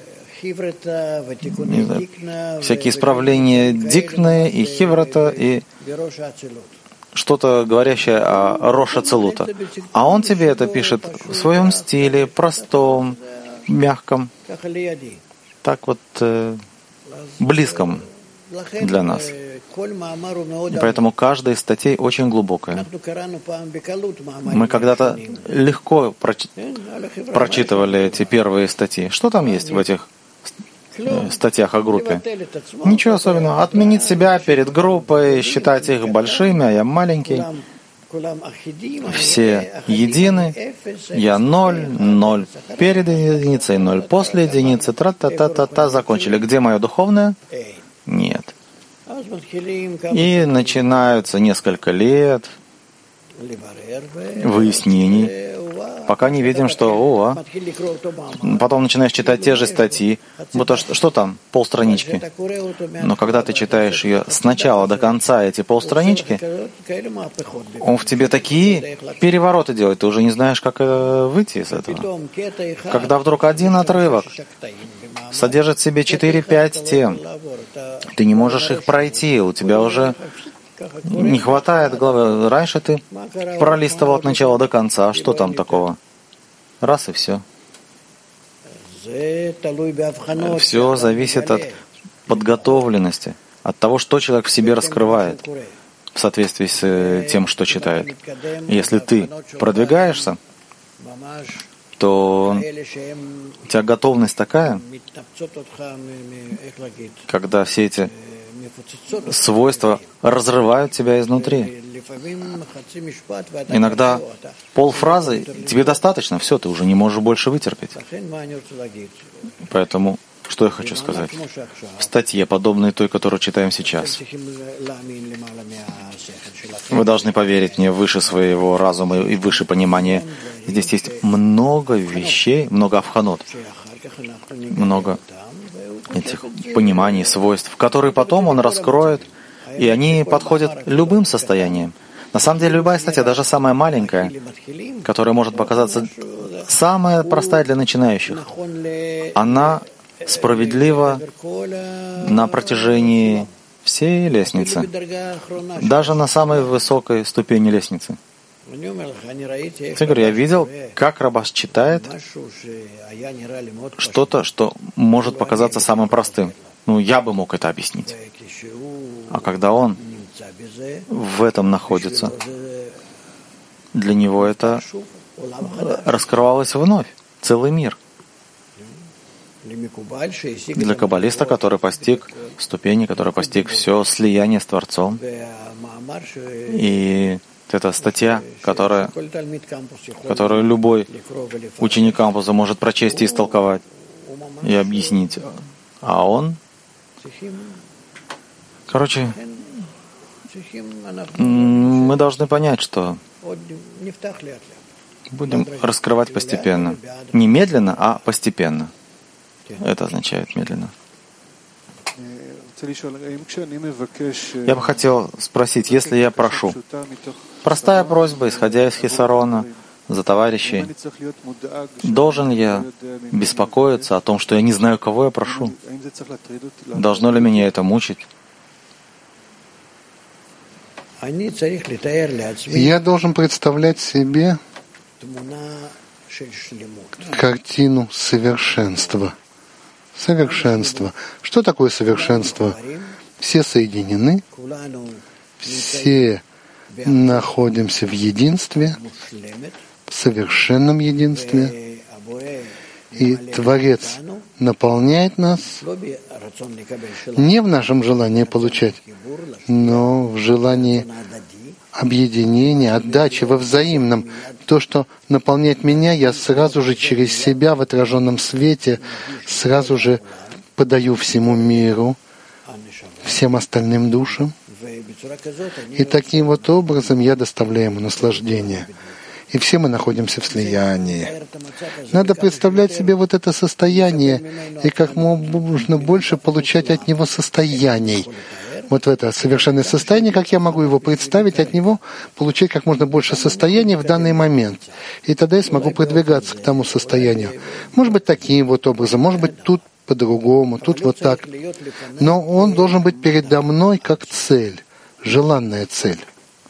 Speaker 2: всякие исправления дикные и хиврата, и что-то говорящее о Роша Целута. А он тебе это пишет в своем стиле, простом, мягком, так вот э, близком для нас. И поэтому каждая из статей очень глубокая. Мы когда-то легко проч... прочитывали эти первые статьи. Что там есть в этих статьях о группе? Ничего особенного. Отменить себя перед группой, считать их большими, а я маленький. Все едины. Я ноль, ноль перед единицей, ноль после единицы. Тра-та-та-та-та. Закончили. Где мое духовное? Нет. И начинаются несколько лет выяснений, пока не видим, что о, потом начинаешь читать те же статьи, будто что, что там, полстранички. Но когда ты читаешь ее с начала до конца, эти полстранички, он в тебе такие перевороты делает, ты уже не знаешь, как выйти из этого. Когда вдруг один отрывок содержит в себе четыре-пять тем, ты не можешь их пройти, у тебя уже не хватает головы. Раньше ты пролистывал от начала до конца, что там такого? Раз и все. Все зависит от подготовленности, от того, что человек в себе раскрывает в в соответствии с тем, что читает. Если ты продвигаешься, то у тебя готовность такая, когда все эти свойства разрывают тебя изнутри. Иногда полфразы тебе достаточно, все, ты уже не можешь больше вытерпеть. Поэтому, что я хочу сказать? В статье, подобной той, которую читаем сейчас, вы должны поверить мне выше своего разума и выше понимания. Здесь есть много вещей, много авханот, много этих пониманий, свойств, которые потом он раскроет, и они подходят любым состояниям. На самом деле, любая статья, даже самая маленькая, которая может показаться самая простая для начинающих, она справедлива на протяжении всей лестницы, даже на самой высокой ступени лестницы. Я говорю, я видел, как Рабаш читает что-то, что может показаться самым простым. Ну, я бы мог это объяснить. А когда он в этом находится, для него это раскрывалось вновь, целый мир. Для каббалиста, который постиг ступени, который постиг все слияние с Творцом, и это статья, которая, которую любой ученик кампуса может прочесть и истолковать, и объяснить. А он... Короче, мы должны понять, что будем раскрывать постепенно. Не медленно, а постепенно. Это означает медленно. Я бы хотел спросить, если я прошу, простая просьба, исходя из хисарона, за товарищей, должен я беспокоиться о том, что я не знаю, кого я прошу? Должно ли меня это мучить?
Speaker 1: Я должен представлять себе картину совершенства. Совершенство. Что такое совершенство? Все соединены, все находимся в единстве, в совершенном единстве, и Творец наполняет нас не в нашем желании получать, но в желании объединения, отдачи во взаимном. То, что наполняет меня, я сразу же через себя в отраженном свете сразу же подаю всему миру, всем остальным душам. И таким вот образом я доставляю ему наслаждение. И все мы находимся в слиянии. Надо представлять себе вот это состояние и как можно больше получать от него состояний. Вот в это совершенное состояние, как я могу его представить, от него получать как можно больше состояний в данный момент. И тогда я смогу продвигаться к тому состоянию. Может быть, таким вот образом, может быть, тут по-другому, тут вот так. Но он должен быть передо мной как цель, желанная цель.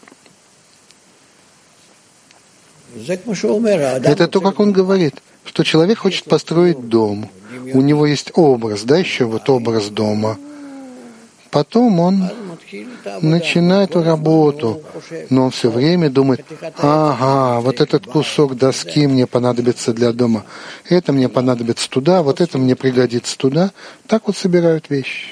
Speaker 1: Это то, как он говорит, что человек хочет построить дом. У него есть образ, да, еще вот образ дома. Потом он начинает работу, но он все время думает, ага, вот этот кусок доски мне понадобится для дома, это мне понадобится туда, вот это мне пригодится туда. Так вот собирают вещи.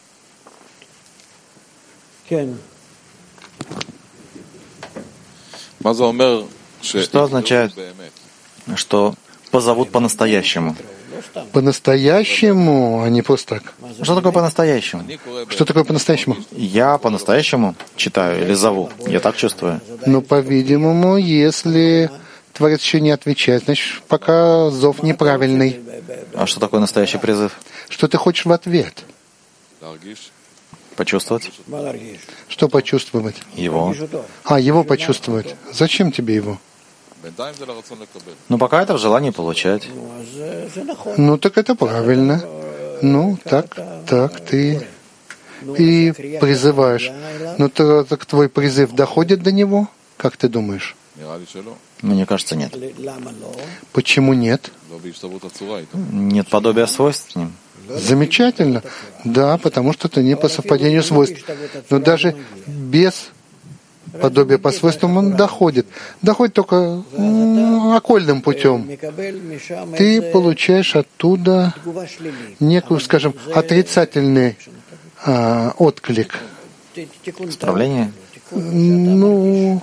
Speaker 2: Что означает, что позовут по-настоящему?
Speaker 1: По-настоящему, а не просто так.
Speaker 2: Что такое по-настоящему?
Speaker 1: Что такое по-настоящему?
Speaker 2: Я по-настоящему читаю или зову. Я так чувствую.
Speaker 1: Ну, по-видимому, если Творец еще не отвечает, значит, пока зов неправильный.
Speaker 2: А что такое настоящий призыв?
Speaker 1: Что ты хочешь в ответ?
Speaker 2: Почувствовать?
Speaker 1: Что почувствовать?
Speaker 2: Его.
Speaker 1: А, его почувствовать. Зачем тебе его?
Speaker 2: Ну, пока это в желании получать.
Speaker 1: Ну, так это правильно. Ну, так, так, ты и призываешь. Но то, так твой призыв доходит до него? Как ты думаешь?
Speaker 2: Мне кажется, нет.
Speaker 1: Почему нет?
Speaker 2: Нет подобия свойств с ним.
Speaker 1: Замечательно. Да, потому что это не по совпадению свойств. Но даже без подобие по свойствам, он доходит. Доходит только м, окольным путем. Ты получаешь оттуда некую, скажем, отрицательный а, отклик.
Speaker 2: Исправление?
Speaker 1: Ну,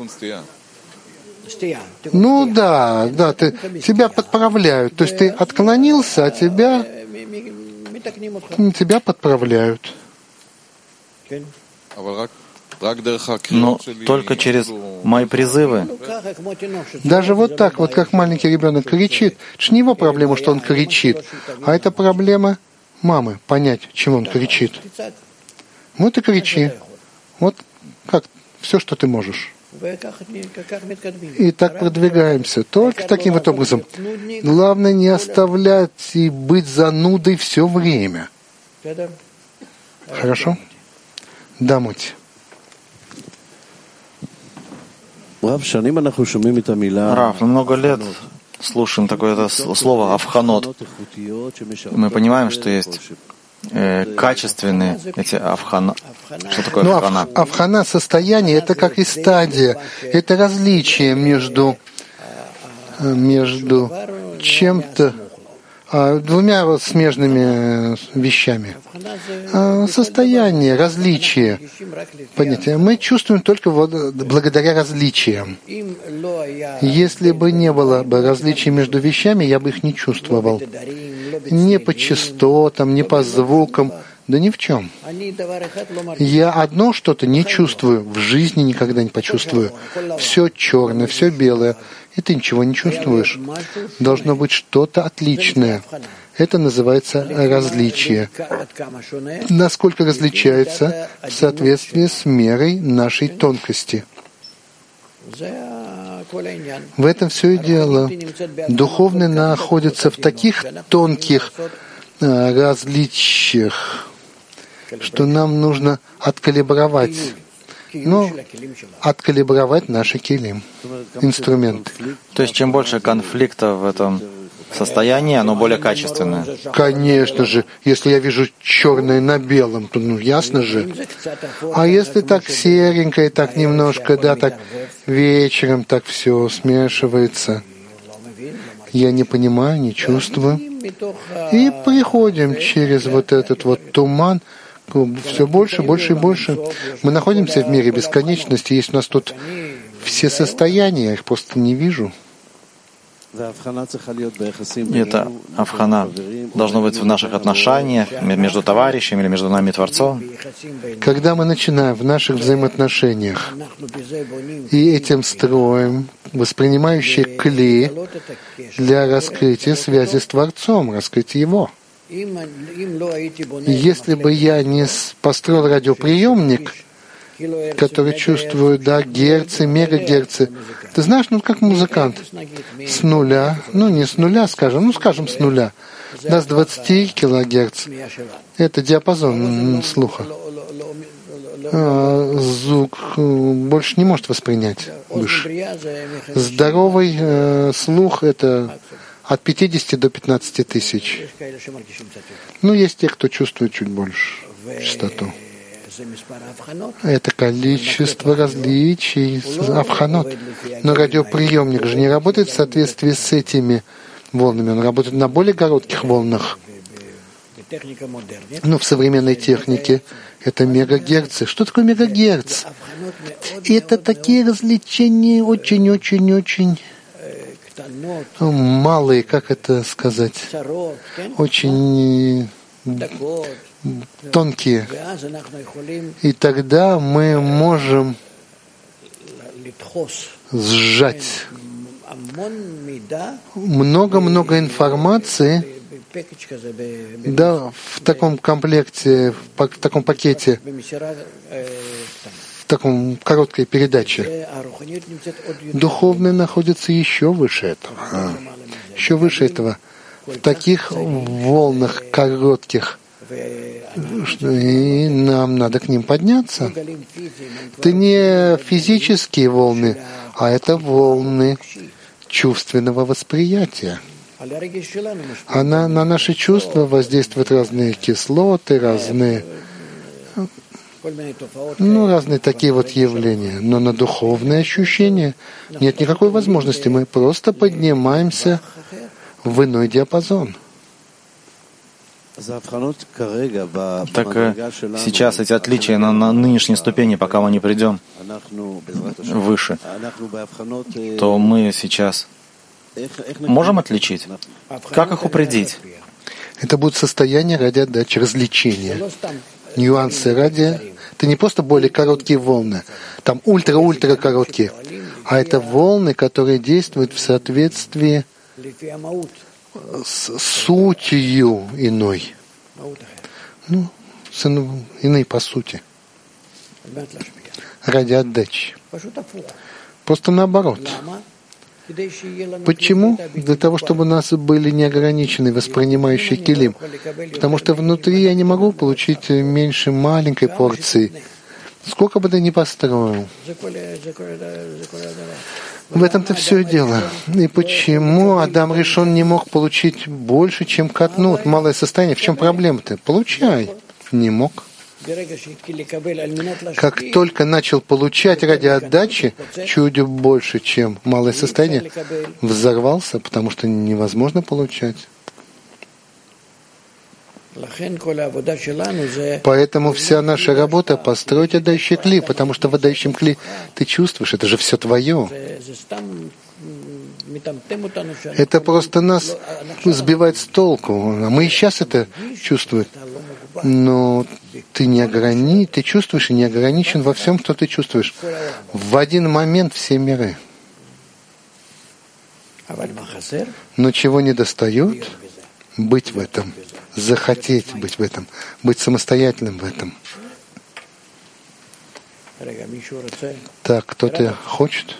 Speaker 1: ну да, да, ты, тебя подправляют. То есть ты отклонился, а тебя, тебя подправляют.
Speaker 2: Но только через мои призывы.
Speaker 1: Даже вот так, вот как маленький ребенок кричит, это же не его проблема, что он кричит, а это проблема мамы, понять, чему он кричит. Вот и кричи. Вот как все, что ты можешь. И так продвигаемся. Только таким вот образом. Главное не оставлять и быть занудой все время. Хорошо? Да, Мути.
Speaker 2: Раф, много лет слушаем такое слово «авханот». Мы понимаем, что есть э, качественные эти авхана. Что такое
Speaker 1: ну,
Speaker 2: авхана?
Speaker 1: Авхана состояние — это как и стадия. Это различие между, между чем-то, двумя смежными вещами. Состояние, различие, понятие. Мы чувствуем только благодаря различиям. Если бы не было бы различий между вещами, я бы их не чувствовал. Ни по частотам, ни по звукам, да ни в чем. Я одно что-то не чувствую, в жизни никогда не почувствую. Все черное, все белое. И ты ничего не чувствуешь. Должно быть что-то отличное. Это называется различие. Насколько различается в соответствии с мерой нашей тонкости. В этом все и дело. Духовный находится в таких тонких э, различиях, что нам нужно откалибровать. Ну, откалибровать наши килим, инструменты.
Speaker 2: То есть, чем больше конфликта в этом состоянии, оно более качественное.
Speaker 1: Конечно же, если я вижу черное на белом, то ну ясно же. А если так серенькое, так немножко, да, так вечером так все смешивается, я не понимаю, не чувствую. И приходим через вот этот вот туман, все больше, больше и больше. Мы находимся в мире бесконечности. Есть у нас тут все состояния, я их просто не вижу.
Speaker 2: И это авхана должно быть в наших отношениях между товарищами или между нами и Творцом.
Speaker 1: Когда мы начинаем в наших взаимоотношениях и этим строим воспринимающий кли для раскрытия связи с Творцом, раскрытия Его. Если бы я не построил радиоприемник, который чувствует, да, герцы, мегагерцы, ты знаешь, ну как музыкант, с нуля, ну не с нуля, скажем, ну скажем с нуля, да, с двадцати килогерц, это диапазон слуха. А, звук больше не может воспринять выше. Здоровый э, слух — это от пятидесяти до пятнадцати тысяч. Ну, есть те, кто чувствует чуть больше частоту. Это количество различий, авханот. Но радиоприемник же не работает в соответствии с этими волнами. Он работает на более коротких волнах. Но в современной технике это мегагерцы. Что такое мегагерц? Это такие развлечения очень-очень-очень малые, как это сказать, очень тонкие. И тогда мы можем сжать много-много информации, да, в таком комплекте, в таком пакете, в таком короткой передаче. Духовный находится еще выше этого. Еще выше этого. В таких волнах коротких. И нам надо к ним подняться. Это не физические волны, а это волны чувственного восприятия. Она на наши чувства воздействуют разные кислоты, разные Ну, разные такие вот явления. Но на духовные ощущения нет никакой возможности. Мы просто поднимаемся в иной диапазон.
Speaker 2: Так сейчас эти отличия на, на нынешней ступени, пока мы не придем выше, то мы сейчас можем отличить? Как их упредить?
Speaker 1: Это будет состояние ради отдачи, развлечения. Нюансы ради... Это не просто более короткие волны, там ультра-ультра короткие, а это волны, которые действуют в соответствии с сутью иной. Ну, с иной по сути. Ради отдачи. Просто наоборот. Почему? Для того, чтобы у нас были неограниченные воспринимающие килим. Потому что внутри я не могу получить меньше маленькой порции. Сколько бы ты ни построил. В этом-то все дело. И почему Адам Ришон не мог получить больше, чем катнут? Малое состояние. В чем проблема-то? Получай. Не мог. Как только начал получать ради отдачи чуть больше, чем малое состояние, взорвался, потому что невозможно получать. Поэтому вся наша работа — построить отдающий кли, потому что в отдающем кли ты чувствуешь, это же все твое. Это просто нас сбивает с толку. А мы и сейчас это чувствуем. Но ты не ограни... ты чувствуешь и не ограничен во всем, что ты чувствуешь. В один момент все миры. Но чего не достает? Быть в этом. Захотеть быть в этом. Быть самостоятельным в этом. Так, кто-то хочет?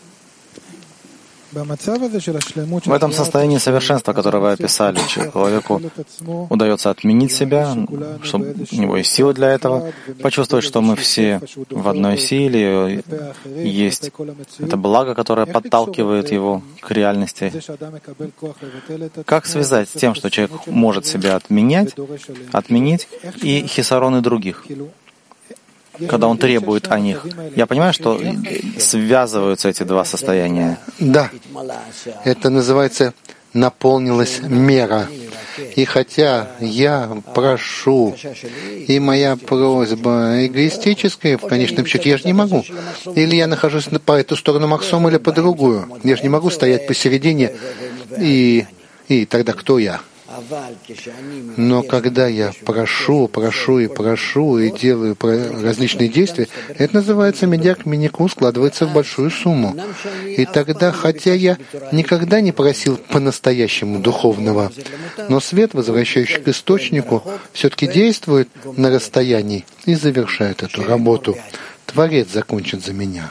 Speaker 2: В этом состоянии совершенства, которое вы описали, человеку удается отменить себя, чтобы у него есть сила для этого, почувствовать, что мы все в одной силе, есть это благо, которое подталкивает его к реальности. Как связать с тем, что человек может себя отменять, отменить и хисароны других, когда он требует о них? Я понимаю, что связываются эти два состояния.
Speaker 1: Да, это называется «наполнилась мера». И хотя я прошу, и моя просьба эгоистическая, в конечном счете, я же не могу. Или я нахожусь по эту сторону Максома, или по другую. Я же не могу стоять посередине, и, и тогда кто я? Но когда я прошу, прошу и прошу, и делаю различные действия, это называется медяк минику, складывается в большую сумму. И тогда, хотя я никогда не просил по-настоящему духовного, но свет, возвращающий к источнику, все-таки действует на расстоянии и завершает эту работу. Творец закончит за меня.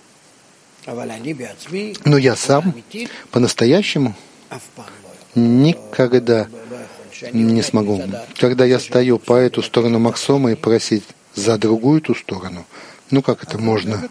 Speaker 1: Но я сам по-настоящему никогда не смогу. Когда я стою по эту сторону Максома и просить за другую ту сторону, ну как это можно?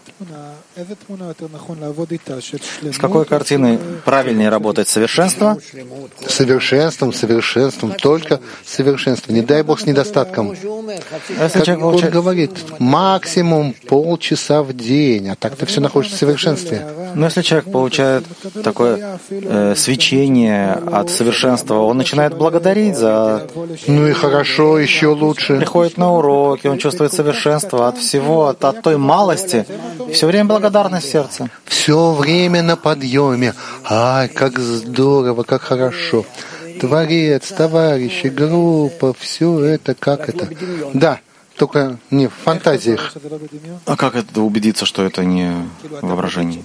Speaker 2: С какой картиной правильнее работает совершенство?
Speaker 1: Совершенством, совершенством, только совершенством. Не дай Бог с недостатком. Как он говорит, максимум полчаса в день, а так-то все находится в совершенстве.
Speaker 2: Но если человек получает такое э, свечение от совершенства, он начинает благодарить за...
Speaker 1: Ну и хорошо, еще лучше.
Speaker 2: Приходит на уроки, он чувствует совершенство от всего, от, от той малости. Все время благодарность в сердце.
Speaker 1: Все время на подъеме. Ай, как здорово, как хорошо. Творец, товарищи, группа, все это, как это. Да, только не в фантазиях.
Speaker 2: А как это убедиться, что это не воображение?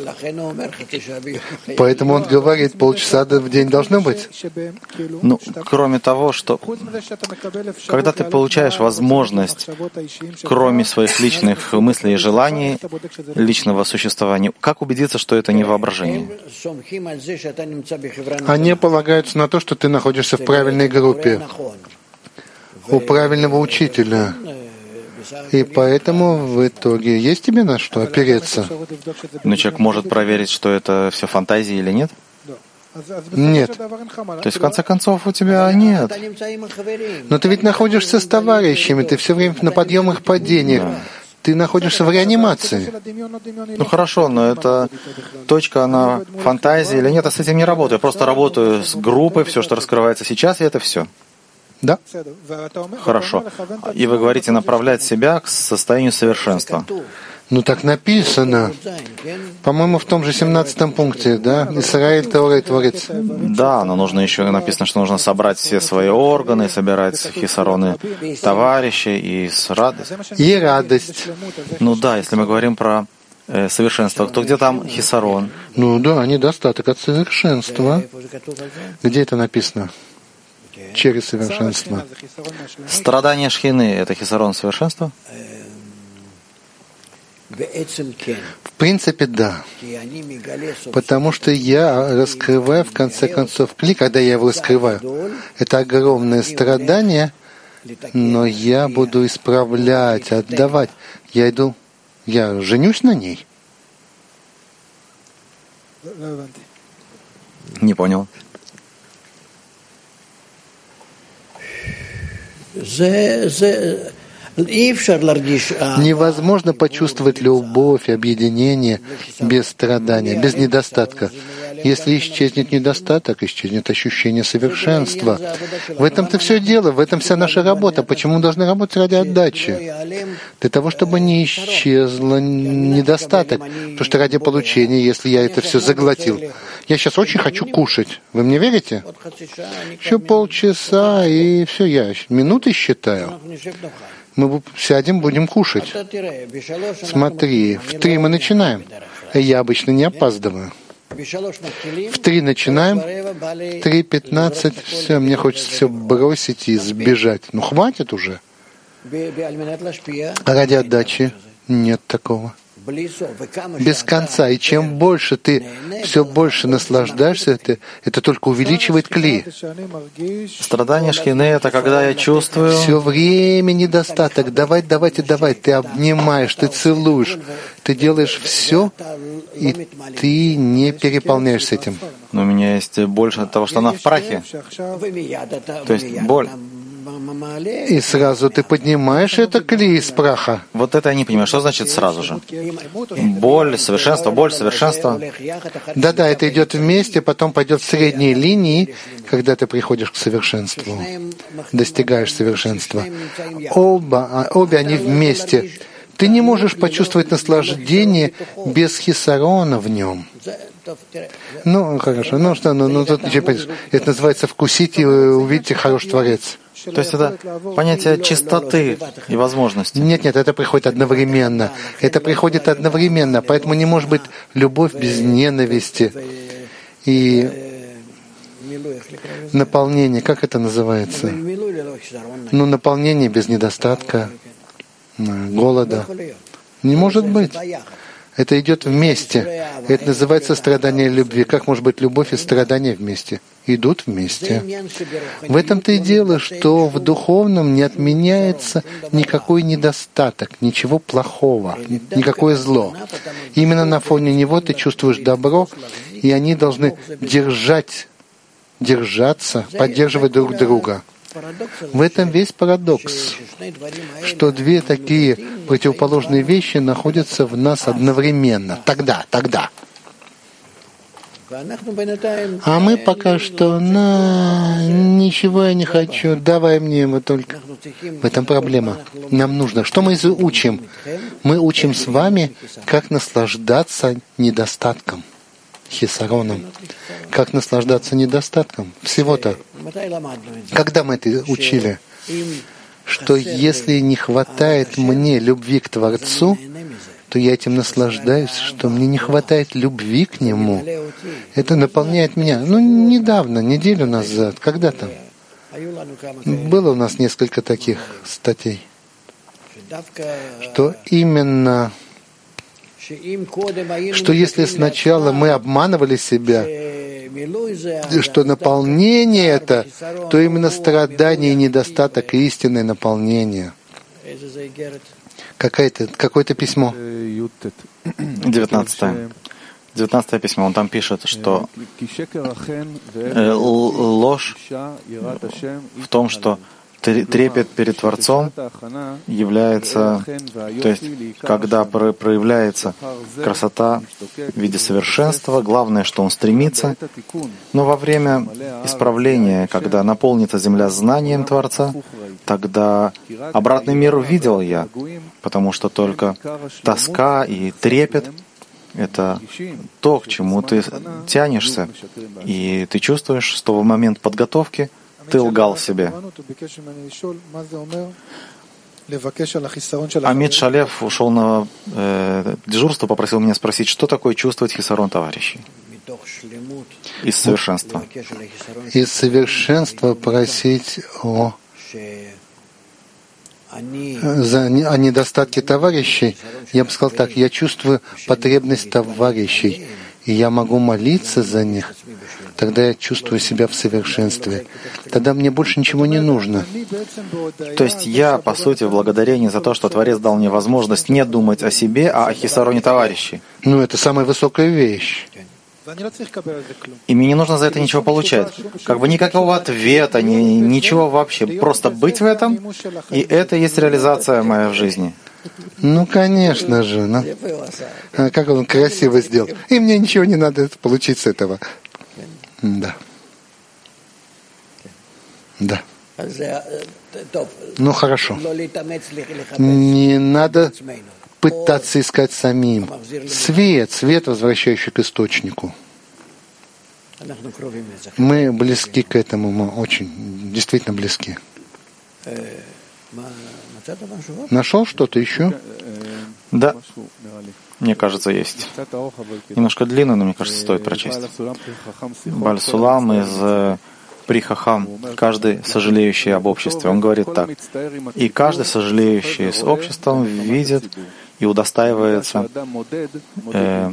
Speaker 1: Поэтому он говорит, полчаса в день должно быть.
Speaker 2: Ну, кроме того, что когда ты получаешь возможность, кроме своих личных мыслей и желаний, личного существования, как убедиться, что это не воображение?
Speaker 1: Они полагаются на то, что ты находишься в правильной группе, у правильного учителя. И поэтому в итоге есть тебе на что опереться.
Speaker 2: Но человек может проверить, что это все фантазии или нет?
Speaker 1: Нет.
Speaker 2: То есть, в конце концов, у тебя нет.
Speaker 1: Но ты ведь находишься с товарищами, ты все время на подъемах, падениях. Да. Ты находишься в реанимации.
Speaker 2: Ну хорошо, но это точка, она фантазии или нет, я с этим не работаю. Я просто работаю с группой, все, что раскрывается сейчас, и это все.
Speaker 1: Да?
Speaker 2: Хорошо. И вы говорите направлять себя к состоянию совершенства.
Speaker 1: Ну так написано. По-моему, в том же семнадцатом пункте, да? Исраиль, Тора и Творец.
Speaker 2: Да, но нужно еще написано, что нужно собрать все свои органы, собирать хисароны товарищей и с радость.
Speaker 1: И радость.
Speaker 2: Ну да, если мы говорим про э, совершенство, то где там хисарон?
Speaker 1: Ну да, недостаток от совершенства. Где это написано? Через совершенство.
Speaker 2: Страдание шхины — это хисарон совершенства?
Speaker 1: В принципе, да. Потому что я раскрываю, в конце концов, кли, когда я его раскрываю. Это огромное страдание, но я буду исправлять, отдавать. Я иду, я женюсь на ней.
Speaker 2: Не понял.
Speaker 1: Невозможно почувствовать любовь, объединение без страдания, без недостатка. Если исчезнет недостаток, исчезнет ощущение совершенства. В этом-то все дело, в этом вся наша работа. Почему мы должны работать ради отдачи? Для того, чтобы не исчезл недостаток. Потому что ради получения, если я это все заглотил, я сейчас очень хочу кушать. Вы мне верите? Еще полчаса, и все, я минуты считаю. Мы сядем, будем кушать. Смотри, в три мы начинаем. Я обычно не опаздываю. В три начинаем, в три пятнадцать, все, мне хочется все бросить и сбежать. Ну, хватит уже. А ради отдачи нет такого. Без конца. И чем больше ты все больше наслаждаешься, это, это только увеличивает кли.
Speaker 2: Страдание шхины — это когда я чувствую...
Speaker 1: Все время недостаток. Давай, давайте, давай. Ты обнимаешь, ты целуешь. Ты делаешь все, и ты не переполняешься этим.
Speaker 2: Но у меня есть больше того, что она в прахе. То есть боль.
Speaker 1: И сразу ты поднимаешь это кли из праха.
Speaker 2: Вот это я не понимаю. Что значит сразу же? Боль, совершенство, боль, совершенство.
Speaker 1: Да-да, это идет вместе, потом пойдет в средней линии, когда ты приходишь к совершенству, достигаешь совершенства. Оба, обе они вместе. Ты не можешь почувствовать наслаждение без хисарона в нем. Ну, хорошо. Ну что, ну, ну тут ничего. Это называется вкусить и увидеть хороший Творец.
Speaker 2: То есть это понятие чистоты и возможности.
Speaker 1: Нет, нет, это приходит одновременно. Это приходит одновременно. Поэтому не может быть любовь без ненависти. И наполнение, как это называется? Ну, наполнение без недостатка, голода. Не может быть. Это идет вместе. Это называется страдание любви. Как может быть любовь и страдание вместе? Идут вместе. В этом-то и дело, что в духовном не отменяется никакой недостаток, ничего плохого, никакое зло. Именно на фоне него ты чувствуешь добро, и они должны держать, держаться, поддерживать друг друга. В этом весь парадокс, что две такие противоположные вещи находятся в нас одновременно. Тогда, тогда. А мы пока что, на, ничего я не хочу, давай мне его только. В этом проблема. Нам нужно. Что мы учим? Мы учим с вами, как наслаждаться недостатком, хисароном. Как наслаждаться недостатком всего-то. Когда мы это учили? Что если не хватает мне любви к Творцу, то я этим наслаждаюсь, что мне не хватает любви к Нему. Это наполняет меня. Ну, недавно, неделю назад, когда там? Было у нас несколько таких статей, что именно, что если сначала мы обманывали себя, что наполнение это, то именно страдание и недостаток и истинное наполнение. Какое-то, какое-то письмо.
Speaker 2: девятнадцатое. девятнадцатое письмо, он там пишет, что э, ложь в том, что трепет перед Творцом является, то есть, когда проявляется красота в виде совершенства, главное, что он стремится, но во время исправления, когда наполнится земля знанием Творца, тогда обратный мир увидел я, потому что только тоска и трепет — это то, к чему ты тянешься, и ты чувствуешь, что в момент подготовки ты лгал себе. Амид Шалев ушел на э, дежурство, попросил меня спросить, что такое чувствовать хисарон товарищей из совершенства.
Speaker 1: Из совершенства просить о, за, о недостатке товарищей. Я бы сказал так, я чувствую потребность товарищей, и я могу молиться за них. Тогда я чувствую себя в совершенстве. Тогда мне больше ничего не нужно.
Speaker 2: То есть я, по сути, в благодарении за то, что Творец дал мне возможность не думать о себе, а о хисароне товарищей.
Speaker 1: Ну, это самая высокая вещь.
Speaker 2: И мне не нужно за это ничего получать. Как бы никакого ответа, ни, ничего вообще. Просто быть в этом, и это и есть реализация моя в жизни.
Speaker 1: Ну, конечно же. Ну. А как он красиво сделал. И мне ничего не надо получить с этого. Да. Да. Ну, хорошо. Не надо пытаться искать самим. Свет, свет, возвращающий к источнику. Мы близки к этому, мы очень, действительно близки. Нашел что-то еще?
Speaker 2: Да. Мне кажется, есть. Немножко длинно, но мне кажется, стоит прочесть. Баль Сулам из При Хахам, каждый сожалеющий об обществе. Он говорит так. И каждый сожалеющий с обществом видит и удостаивается э,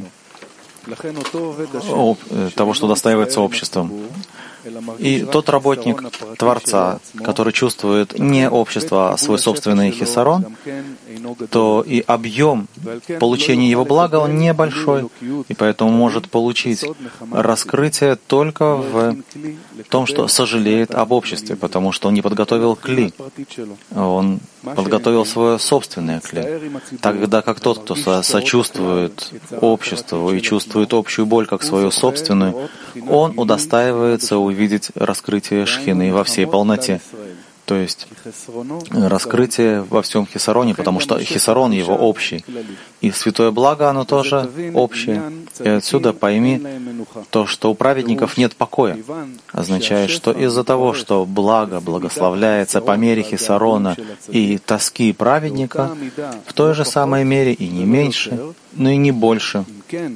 Speaker 2: того, что удостаивается обществом. И тот работник Творца, который чувствует не общество, а свой собственный хисарон, то и объем получения его блага, он небольшой, и поэтому может получить раскрытие только в том, что сожалеет об обществе, потому что он не подготовил кли, он подготовил свое собственное кли. Тогда как тот, кто со- сочувствует обществу и чувствует общую боль как свою собственную, он удостаивается увидеть раскрытие шхины во всей полноте. То есть раскрытие во всем хисароне, потому что хисарон его общий. И святое благо, оно тоже общее. И отсюда пойми то, что у праведников нет покоя. Означает, что из-за того, что благо благословляется по мере хисарона и тоски праведника, в той же самой мере и не меньше, но и не больше.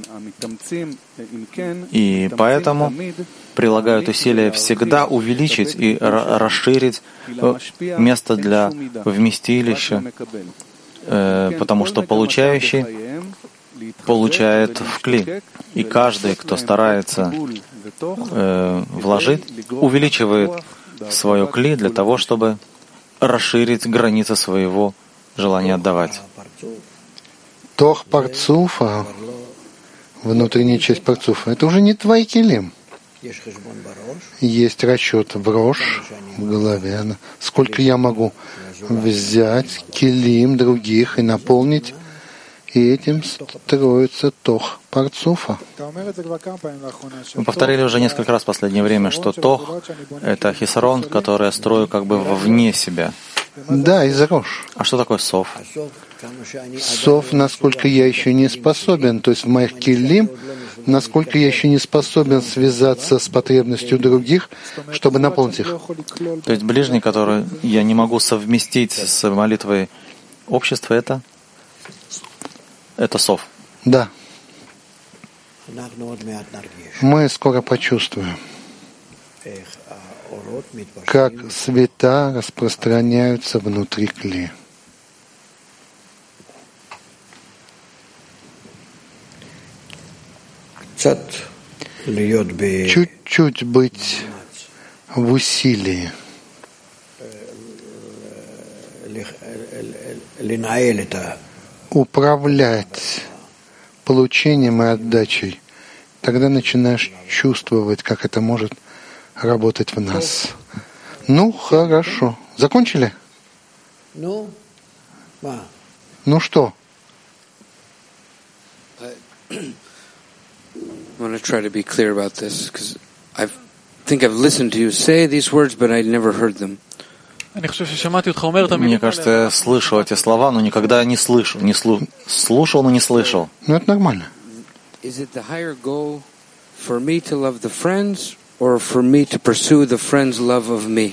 Speaker 2: И поэтому прилагают усилия всегда увеличить и расширить место для вместилища, потому что получающий получает в кли. И каждый, кто старается вложить, увеличивает свое кли для того, чтобы расширить границы своего желания отдавать.
Speaker 1: Тох парцуфа, внутренняя часть парцуфа, это уже не твой килим. Есть расчет в рош, в голове. Сколько я могу взять килим других и наполнить, и этим строится тох парцуфа.
Speaker 2: Мы повторили уже несколько раз в последнее время, что тох — это хисарон, который я строю как бы вне себя.
Speaker 1: Да, из рош.
Speaker 2: А что такое сов?
Speaker 1: Сов, насколько я еще не способен, то есть в моих килим, насколько я еще не способен связаться с потребностью других, чтобы наполнить их.
Speaker 2: То есть ближний, который я не могу совместить с молитвой общества, это? Это сов.
Speaker 1: Да. Мы скоро почувствуем, как света распространяются внутри кли. Чуть-чуть быть в усилии, управлять получением и отдачей тогда начинаешь чувствовать, как это может работать в нас. Ну, хорошо. Закончили?
Speaker 3: Ну,
Speaker 1: ну что?
Speaker 3: I want to try to be clear about this because I think I've listened to you say these words, but I never heard them.
Speaker 2: Мне кажется, я слышал эти слова, но никогда не слышу, не слу... слушал, но не слышал.
Speaker 1: Ну это нормально.
Speaker 3: Is it the higher goal for me to love the friends, or for me to pursue the friends' love of me?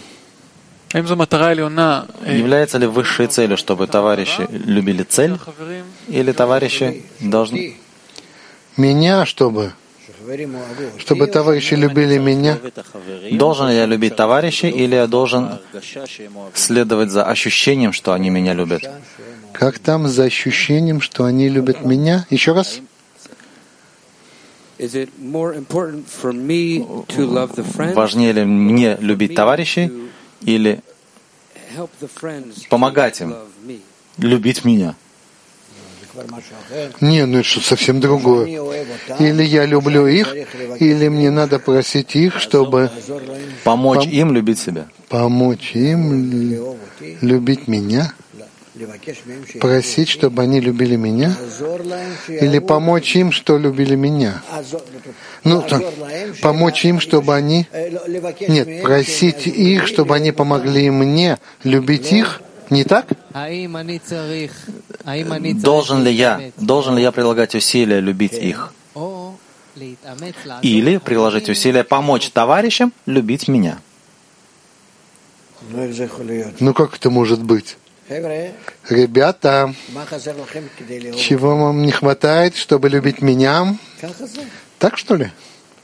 Speaker 2: Является ли высшей целью, чтобы товарищи любили цель, или товарищи должны...
Speaker 1: Меня, чтобы... Чтобы товарищи любили меня.
Speaker 2: Должен ли я любить товарищей, или я должен следовать за ощущением, что они меня любят?
Speaker 1: Как там за ощущением, что они любят меня? Еще раз.
Speaker 2: Важнее ли мне любить товарищей, или помогать им любить меня?
Speaker 1: Не, ну это что, совсем другое. Или я люблю их, или мне надо просить их, чтобы...
Speaker 2: Помочь пом- им любить себя.
Speaker 1: Помочь им любить меня. Просить, чтобы они любили меня. Или помочь им, что любили меня. Ну, то, помочь им, чтобы они... Нет, просить их, чтобы они помогли мне любить их. Не так?
Speaker 2: Должен ли я, должен ли я прилагать усилия любить их? Или приложить усилия помочь товарищам любить меня?
Speaker 1: Ну как это может быть? Ребята, чего вам не хватает, чтобы любить меня? Так что ли?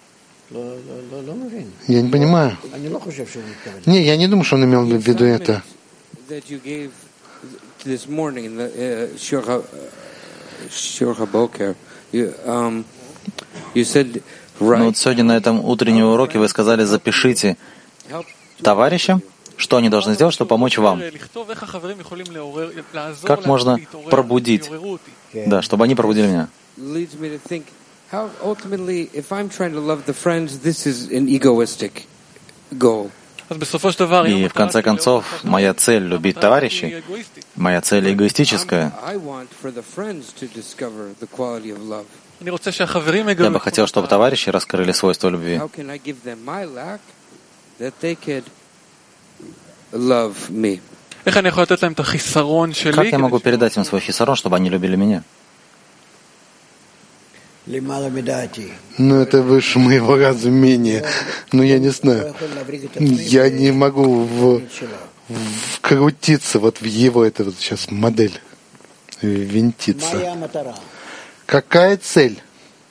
Speaker 1: Я не понимаю. Не, я не думаю, что он имел в виду это.
Speaker 3: That you gave this morning in the Shur HaBoker, you um, you said, right.
Speaker 2: Ну вот сегодня на этом утреннем уроке вы сказали: запишите товарищам, что они должны сделать, чтобы помочь вам. Как можно пробудить, да, чтобы они пробудили меня.
Speaker 3: How ultimately, if I'm trying to love the friends, this is an egoistic goal.
Speaker 2: И в конце концов, моя цель — любить товарищей, моя цель эгоистическая. Я бы хотел, чтобы товарищи раскрыли свойства любви. Как я могу передать им свой хисарон, чтобы они любили меня?
Speaker 1: Ну, это выше моего разумения. Но я не знаю. Я не могу в, вкрутиться вот в его, это вот сейчас модель, винтиться. Какая цель,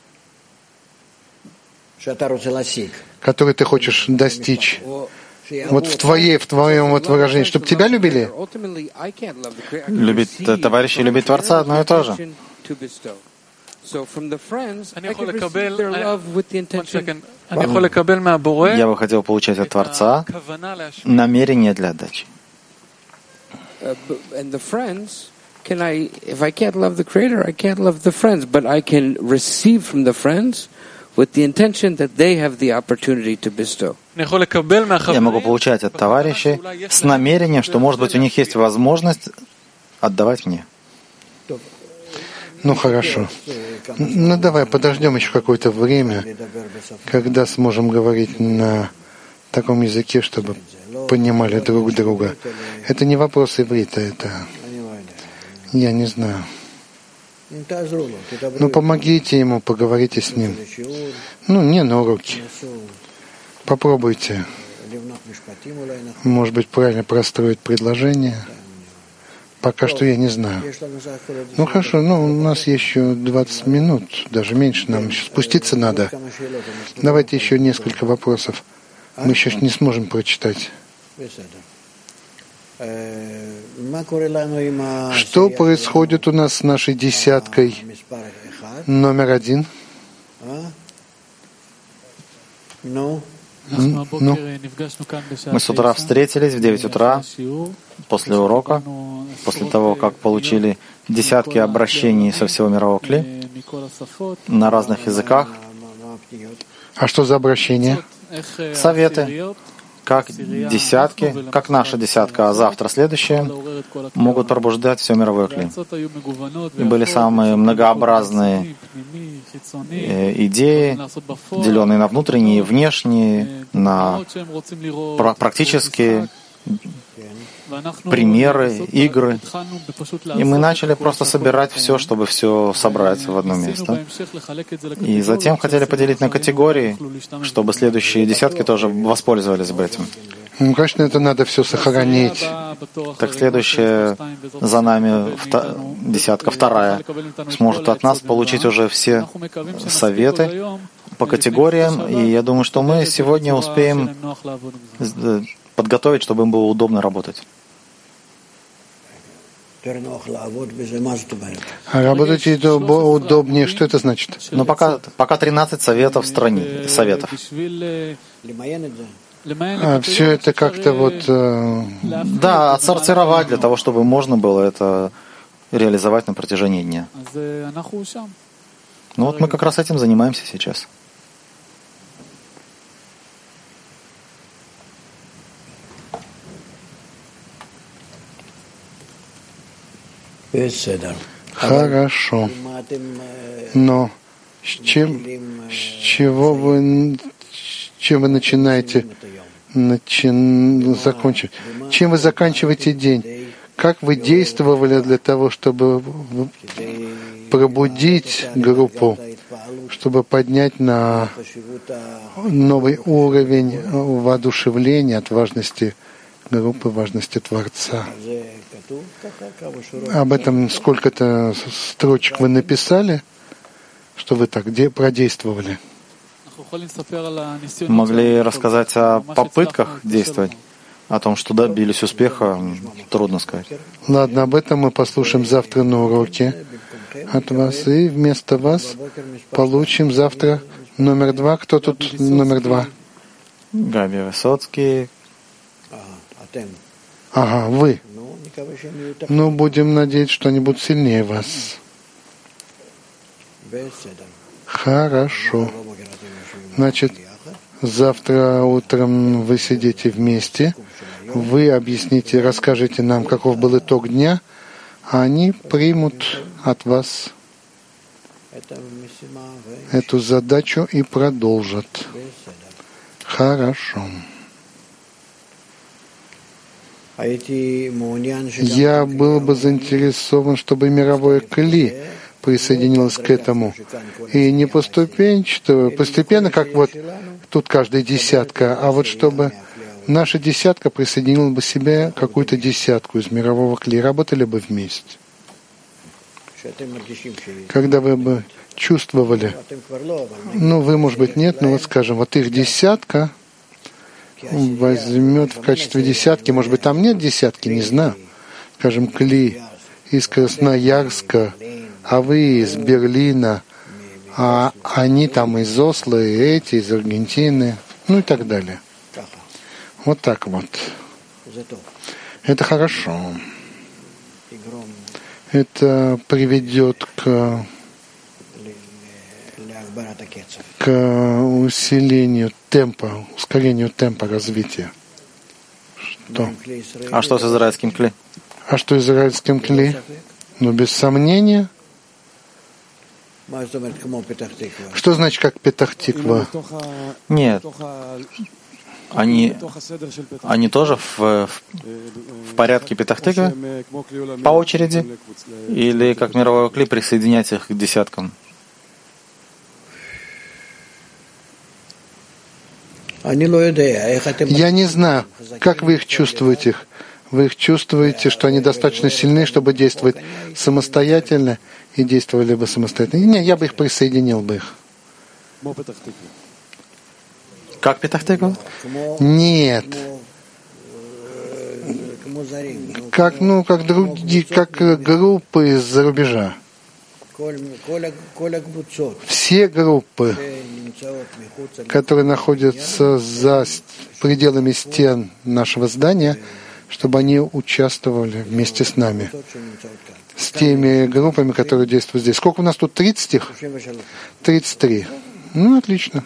Speaker 1: которую ты хочешь достичь? Вот в твоей, в твоем вот выражении, чтобы тебя любили?
Speaker 2: Любить товарищей, любить Творца — одно и то же. Я бы хотел получать от Творца намерение для отдачи.
Speaker 3: Can I, if I can't love the Creator, I can't love the friends, but I can receive from the friends with the intention that they have the opportunity to bestow.
Speaker 2: Я могу получать от товарищей с намерением, что, может быть, у них есть возможность отдавать мне.
Speaker 1: Ну хорошо. Ну давай подождем еще какое-то время, когда сможем говорить на таком языке, чтобы понимали друг друга. Это не вопрос иврита, это... Я не знаю. Ну помогите ему, поговорите с ним. Ну, не на уроке. Попробуйте. Может быть, правильно простроить предложение. Пока что я не знаю. Ну хорошо, ну у нас еще двадцать минут, даже меньше, нам еще спуститься надо. Давайте еще несколько вопросов. Мы сейчас не сможем прочитать. Что происходит у нас с нашей десяткой номер один?
Speaker 2: Ну? Мы с утра встретились в девять утра после урока, после того, как получили десятки обращений со всего мирового кли на разных языках.
Speaker 1: А что за обращение?
Speaker 2: Советы, как десятки, как наша десятка, а завтра следующие, могут пробуждать все мировое кли. И были самые многообразные идеи, деленные на внутренние и внешние, на практические примеры, игры. И мы начали просто собирать все, чтобы все собрать в одно место. И затем хотели поделить на категории, чтобы следующие десятки тоже воспользовались бы этим.
Speaker 1: Ну, конечно, это надо все сохранить.
Speaker 2: Так следующая за нами вта- десятка, вторая, сможет от нас получить уже все советы по категориям. И я думаю, что мы сегодня успеем подготовить, чтобы им было удобно работать.
Speaker 1: А работать удобнее, что это значит?
Speaker 2: Но пока, пока тринадцать советов в стране, советов.
Speaker 1: А все это как-то вот... Э...
Speaker 2: Да, отсортировать для того, чтобы можно было это реализовать на протяжении дня. Ну вот мы как раз этим занимаемся сейчас.
Speaker 1: Хорошо. Но с чем, с чего вы, с чем вы начинаете, начин, закончить? Чем вы заканчиваете день? Как вы действовали для того, чтобы пробудить группу, чтобы поднять на новый уровень воодушевления от важности группы, важности Творца? Об этом сколько-то строчек вы написали, что вы так продействовали?
Speaker 2: Могли рассказать о попытках действовать, о том, что добились успеха, трудно сказать.
Speaker 1: Ладно, об этом мы послушаем завтра на уроке от вас, и вместо вас получим завтра номер два. Кто тут номер два?
Speaker 2: Габи Высоцкий.
Speaker 1: Ага, вы. Ну, будем надеяться, что они будут сильнее вас. Хорошо. Значит, завтра утром вы сидите вместе, вы объясните, расскажете нам, каков был итог дня, а они примут от вас эту задачу и продолжат. Хорошо. Я был бы заинтересован, чтобы мировое кли присоединилось к этому. И не поступенчато, постепенно, как вот тут каждая десятка, а вот чтобы наша десятка присоединила бы себе какую-то десятку из мирового кли, работали бы вместе. Когда вы бы чувствовали, ну, вы, может быть, нет, но вот скажем, вот их десятка возьмет в качестве десятки, может быть, там нет десятки, не знаю, скажем, кли из Красноярска, а вы из Берлина, а они там из Осло, и эти из Аргентины, ну и так далее. Вот так вот. Это хорошо. Это приведет к, к усилению темпа, ускорению темпа развития. Что?
Speaker 2: А что с израильским кли?
Speaker 1: А что израильским кли? Ну, без сомнения. Что значит, как Петах-Тиква?
Speaker 2: Нет. Они, они тоже в, в, в порядке Петах-Тиквы по очереди? Или как мировой кли присоединять их к десяткам?
Speaker 1: Я не знаю, как вы их чувствуете. Вы их чувствуете, что они достаточно сильны, чтобы действовать самостоятельно, и действовали бы самостоятельно. Не, я бы их присоединил бы их.
Speaker 2: Как Петах-Тиква?
Speaker 1: Нет. Как, ну, как другие, как группы из-за рубежа. Все группы, которые находятся за пределами стен нашего здания, чтобы они участвовали вместе с нами, с теми группами, которые действуют здесь. Сколько у нас тут? тридцать их? тридцать три. Ну, отлично.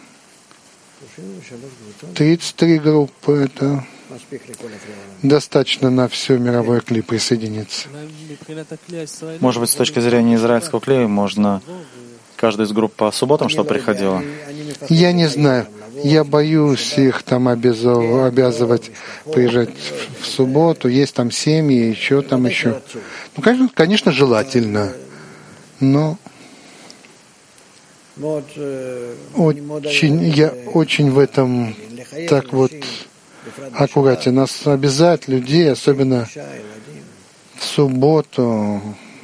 Speaker 1: тридцать три группы — это достаточно на все мировое кли присоединиться.
Speaker 2: Может быть, с точки зрения израильского клея можно каждая из групп по субботам, что приходила?
Speaker 1: Я не знаю. Я боюсь их там обязав... обязывать приезжать в субботу. Есть там семьи, еще там еще. Ну, конечно, конечно, желательно. Но очень, я очень в этом так вот аккуратен. Нас обязать людей, особенно в субботу,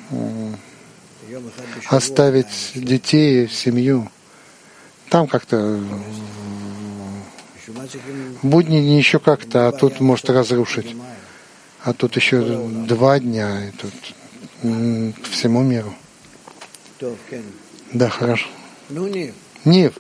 Speaker 1: оставить детей, семью. Там как-то будни еще как-то, а тут может разрушить. А тут еще два дня, и тут м, всему миру. Да, хорошо. Нив.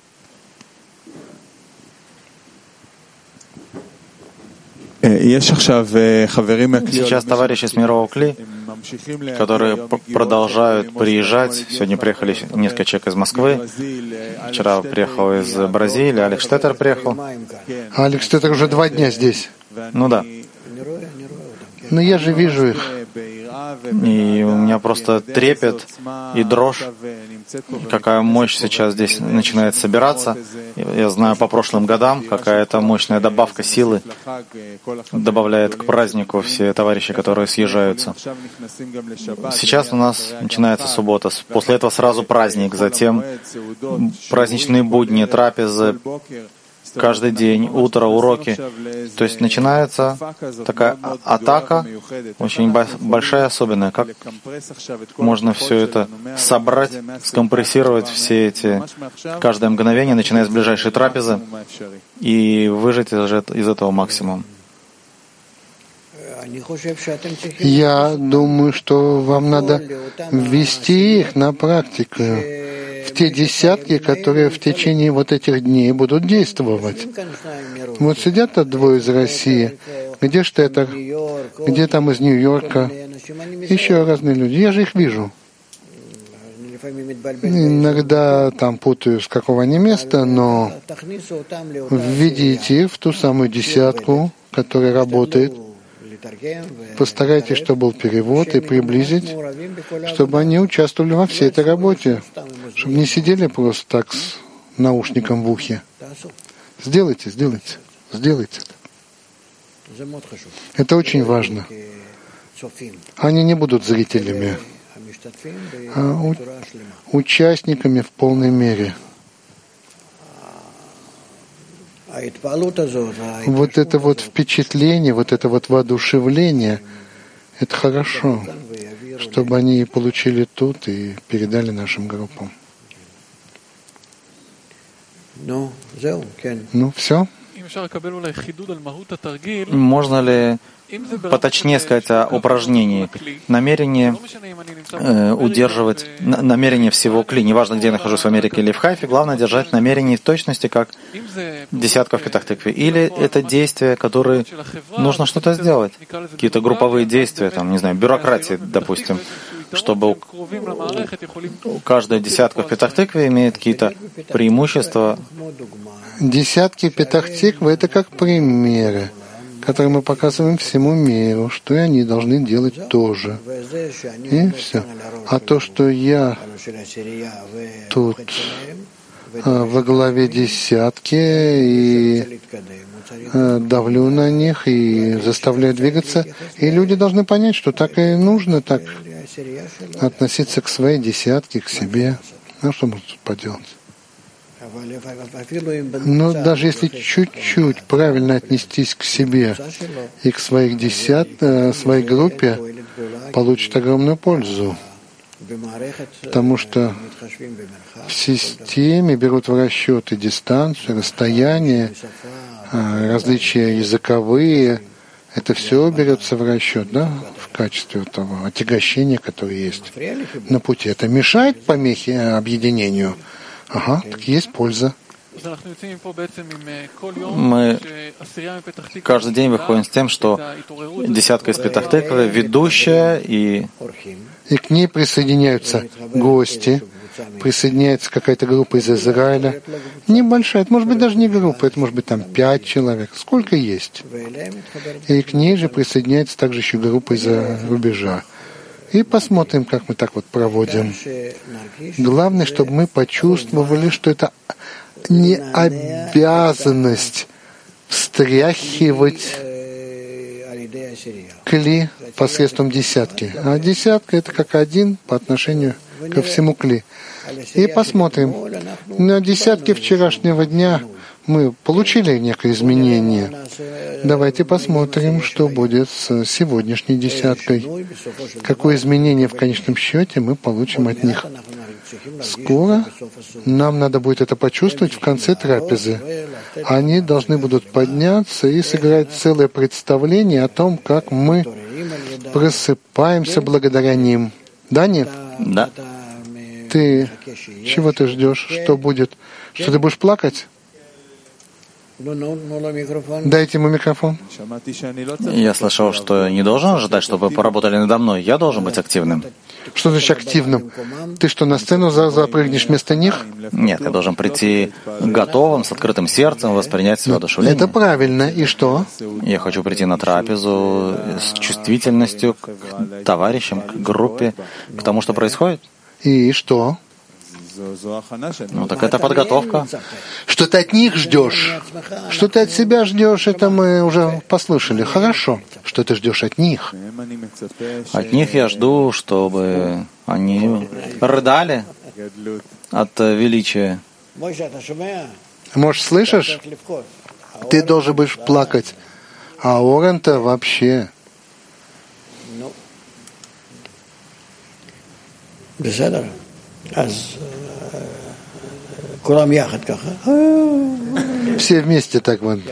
Speaker 2: Сейчас товарищи с мирового кли, которые продолжают приезжать. Сегодня приехали несколько человек из Москвы. Вчера приехал из Бразилии, Алекс Штеттер приехал.
Speaker 1: Алекс Штеттер уже два дня здесь.
Speaker 2: Ну да.
Speaker 1: Но я же вижу их.
Speaker 2: И у меня просто трепет и дрожь, какая мощь сейчас здесь начинает собираться. Я знаю по прошлым годам, какая-то мощная добавка силы добавляет к празднику все товарищи, которые съезжаются. Сейчас у нас начинается суббота, после этого сразу праздник, затем праздничные будни, трапезы, каждый день, утро, уроки. То есть начинается такая атака, очень большая, особенная. Как можно все это собрать, скомпрессировать, все эти, каждое мгновение, начиная с ближайшей трапезы, и выжать из этого максимум.
Speaker 1: Я думаю, что вам надо ввести их на практику, в те десятки, которые в течение вот этих дней будут действовать. Вот сидят двое из России, где Штеттер, где там из Нью-Йорка, еще разные люди. Я же их вижу. Иногда там путаю, с какого они места, но введите их в ту самую десятку, которая работает. Постарайтесь, чтобы был перевод, и приблизить, чтобы они участвовали во всей этой работе, чтобы не сидели просто так с наушником в ухе. Сделайте, сделайте, сделайте это. Это очень важно. Они не будут зрителями, а у- участниками в полной мере. Вот это вот впечатление, вот это вот воодушевление, это хорошо, чтобы они получили тут и передали нашим группам. Ну, все?
Speaker 2: Можно ли поточнее сказать о упражнении? Намерение э, удерживать, на, намерение всего кли, неважно, где я нахожусь, в Америке или в Хайфе, главное держать намерение в точности, как десятка в Петах-Тикве. Или это действия, которые нужно что-то сделать, какие-то групповые действия, там, не знаю, бюрократии, допустим, чтобы у, у каждой десятка в Петах-Тикве имеет какие-то преимущества.
Speaker 1: Десятки Петах-Тиквы — это как примеры, которые мы показываем всему миру, что и они должны делать тоже. И все. А то, что я тут а, во главе десятки и а, давлю на них и заставляю двигаться, и люди должны понять, что так и нужно так относиться к своей десятке, к себе. Ну, что можно тут поделать? Но даже если чуть-чуть правильно отнестись к себе и к своих десят, своей группе, получит огромную пользу. Потому что в системе берут в расчет и дистанцию, расстояние, различия языковые. Это все берется в расчет, да, в качестве того отягощения, которое есть на пути. Это мешает помехе объединению? Ага, так есть польза.
Speaker 2: Мы каждый день выходим с тем, что десятка из Петах-Тиквы ведущая, и...
Speaker 1: и к ней присоединяются гости, присоединяется какая-то группа из Израиля, небольшая, это может быть даже не группа, это может быть там пять человек, сколько есть. И к ней же присоединяется также еще группа из-за рубежа. И посмотрим, как мы так вот проводим. Главное, чтобы мы почувствовали, что это не обязанность встряхивать кли посредством десятки. А десятка — это как один по отношению ко всему кли. И посмотрим. На десятке вчерашнего дня мы получили некое изменение. Давайте посмотрим, что будет с сегодняшней десяткой. Какое изменение в конечном счете мы получим от них. Скоро нам надо будет это почувствовать в конце трапезы. Они должны будут подняться и сыграть целое представление о том, как мы просыпаемся благодаря ним. Да, нет?
Speaker 2: Да.
Speaker 1: Ты чего ты ждешь? Что будет? Что ты будешь плакать? Дайте ему микрофон.
Speaker 2: Я слышал, что не должен ожидать, чтобы вы поработали надо мной. Я должен быть активным.
Speaker 1: Что значит активным? Ты что, на сцену запрыгнешь вместо них?
Speaker 2: Нет, я должен прийти готовым, с открытым сердцем, воспринять свое одушевление.
Speaker 1: Это правильно. И что?
Speaker 2: Я хочу прийти на трапезу с чувствительностью к товарищам, к группе, к тому, что происходит.
Speaker 1: И что?
Speaker 2: Ну, так это подготовка.
Speaker 1: Что ты от них ждешь? Что ты от себя ждешь, это мы уже послушали. Хорошо. Что ты ждешь от них?
Speaker 2: От них я жду, чтобы они рыдали от величия.
Speaker 1: Может, слышишь? Ты должен будешь плакать. А Орен-то вообще... Все вместе так вот.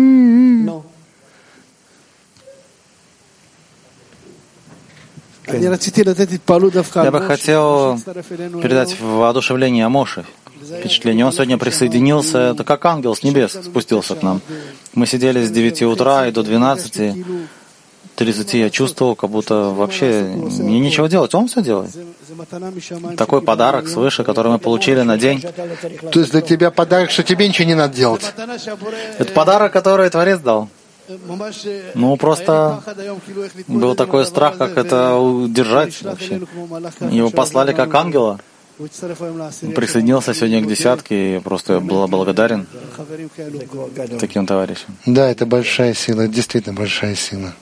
Speaker 2: Я бы хотел передать воодушевление Амоше. Впечатление. Он сегодня присоединился, это как ангел с небес спустился к нам. Мы сидели с девяти утра и до двенадцати тридцати я чувствовал, как будто вообще мне нечего делать, он все делает. Такой подарок свыше, который мы получили на день.
Speaker 1: То есть для тебя подарок, что тебе ничего не надо делать?
Speaker 2: Это подарок, который Творец дал. Ну, просто был такой страх, как это удержать вообще. Его послали как ангела. Присоединился сегодня к десятке, и просто был благодарен таким товарищам.
Speaker 1: Да, это большая сила, это действительно большая сила.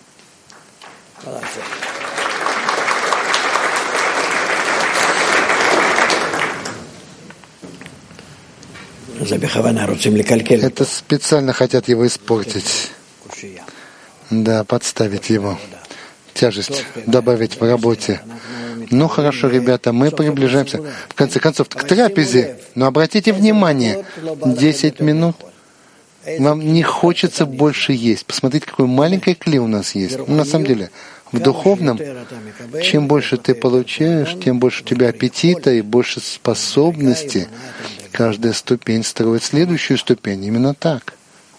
Speaker 1: Это специально хотят его испортить. Да, подставить его. Тяжесть добавить в работе. Ну хорошо, ребята, мы приближаемся в конце концов к трапезе. Но обратите внимание, десять минут. Вам не хочется больше есть. Посмотрите, какое маленькое кли у нас есть. Ну, на самом деле, в духовном, чем больше ты получаешь, тем больше у тебя аппетита и больше способности. Каждая ступень строит следующую ступень. Именно так.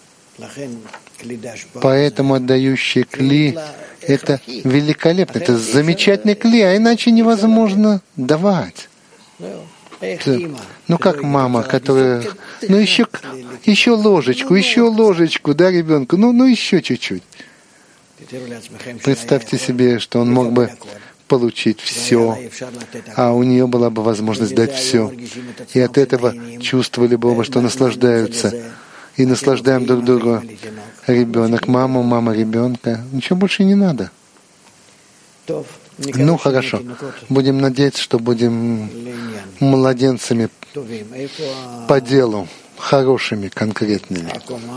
Speaker 1: Поэтому отдающий кли — это великолепно. Это замечательный кли, а иначе невозможно давать. Ну, как мама, которая... Ну, еще, еще ложечку, еще ложечку, да, ребенку? Ну, ну, еще чуть-чуть. Представьте себе, что он мог бы получить все, а у нее была бы возможность дать все. И от этого чувствовали бы оба, что наслаждаются. И наслаждаем друг друга. Ребенок, мама, мама ребенка. Ничего больше не надо. Ну, хорошо. Будем надеяться, что будем младенцами по делу, хорошими, конкретными.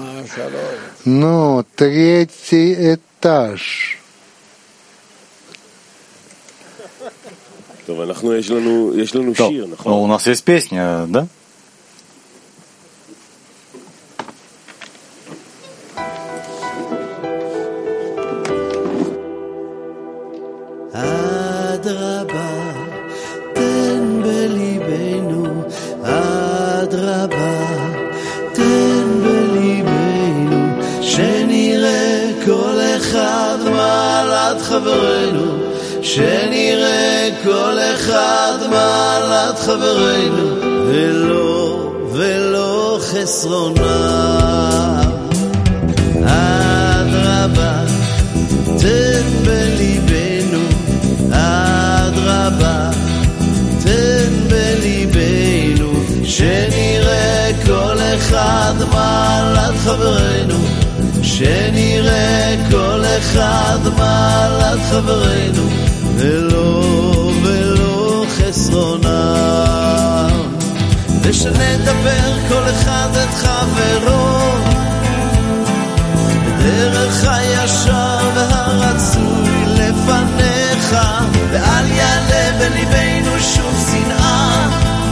Speaker 1: Но третий этаж.
Speaker 2: Ну, у нас есть песня, да?
Speaker 4: שנראה כל אחד מעלת חברינו ולא ולא חסרונם. אדרבה תן בליבנו, אדרבה תן בליבנו, שנראה כל אחד מעלת חברינו, שנראה כל אחד מעלת חברינו ולא ולא חסרונם. ושנדבר כל אחד את חברו בדרך הישר והרצוי לפניך, ואל יעלה בליבנו שום שנאה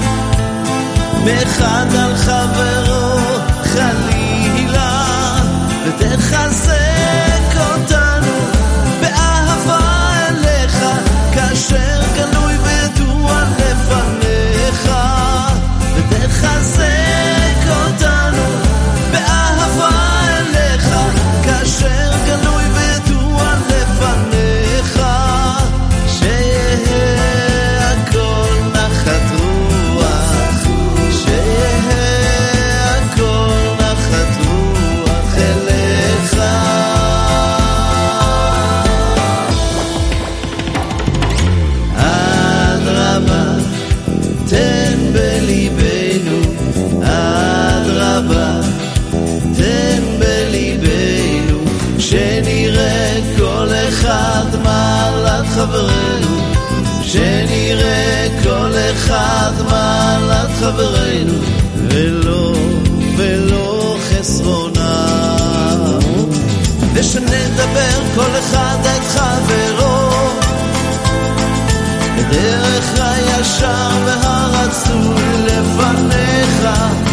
Speaker 4: מאחד על חברו חלילה, ותחזק אותנו באהבה אליך כאשר גלוי וידוע לפניך, ותחזק אותנו באהבה אליך כאשר גלוי וידוע לפניך, שיהיה הכל נחת רוח, שיהיה הכל נחת רוח אליך. אדרבה תן בליבנו, אדרבה תן בליבנו, שנראה כל אחד מעלת חברינו, שנראה כל אחד מעלת חברינו ולא ולא חסרונם. ושנדבר כל אחד את חברו בדרך הישר והרצוי לפניך,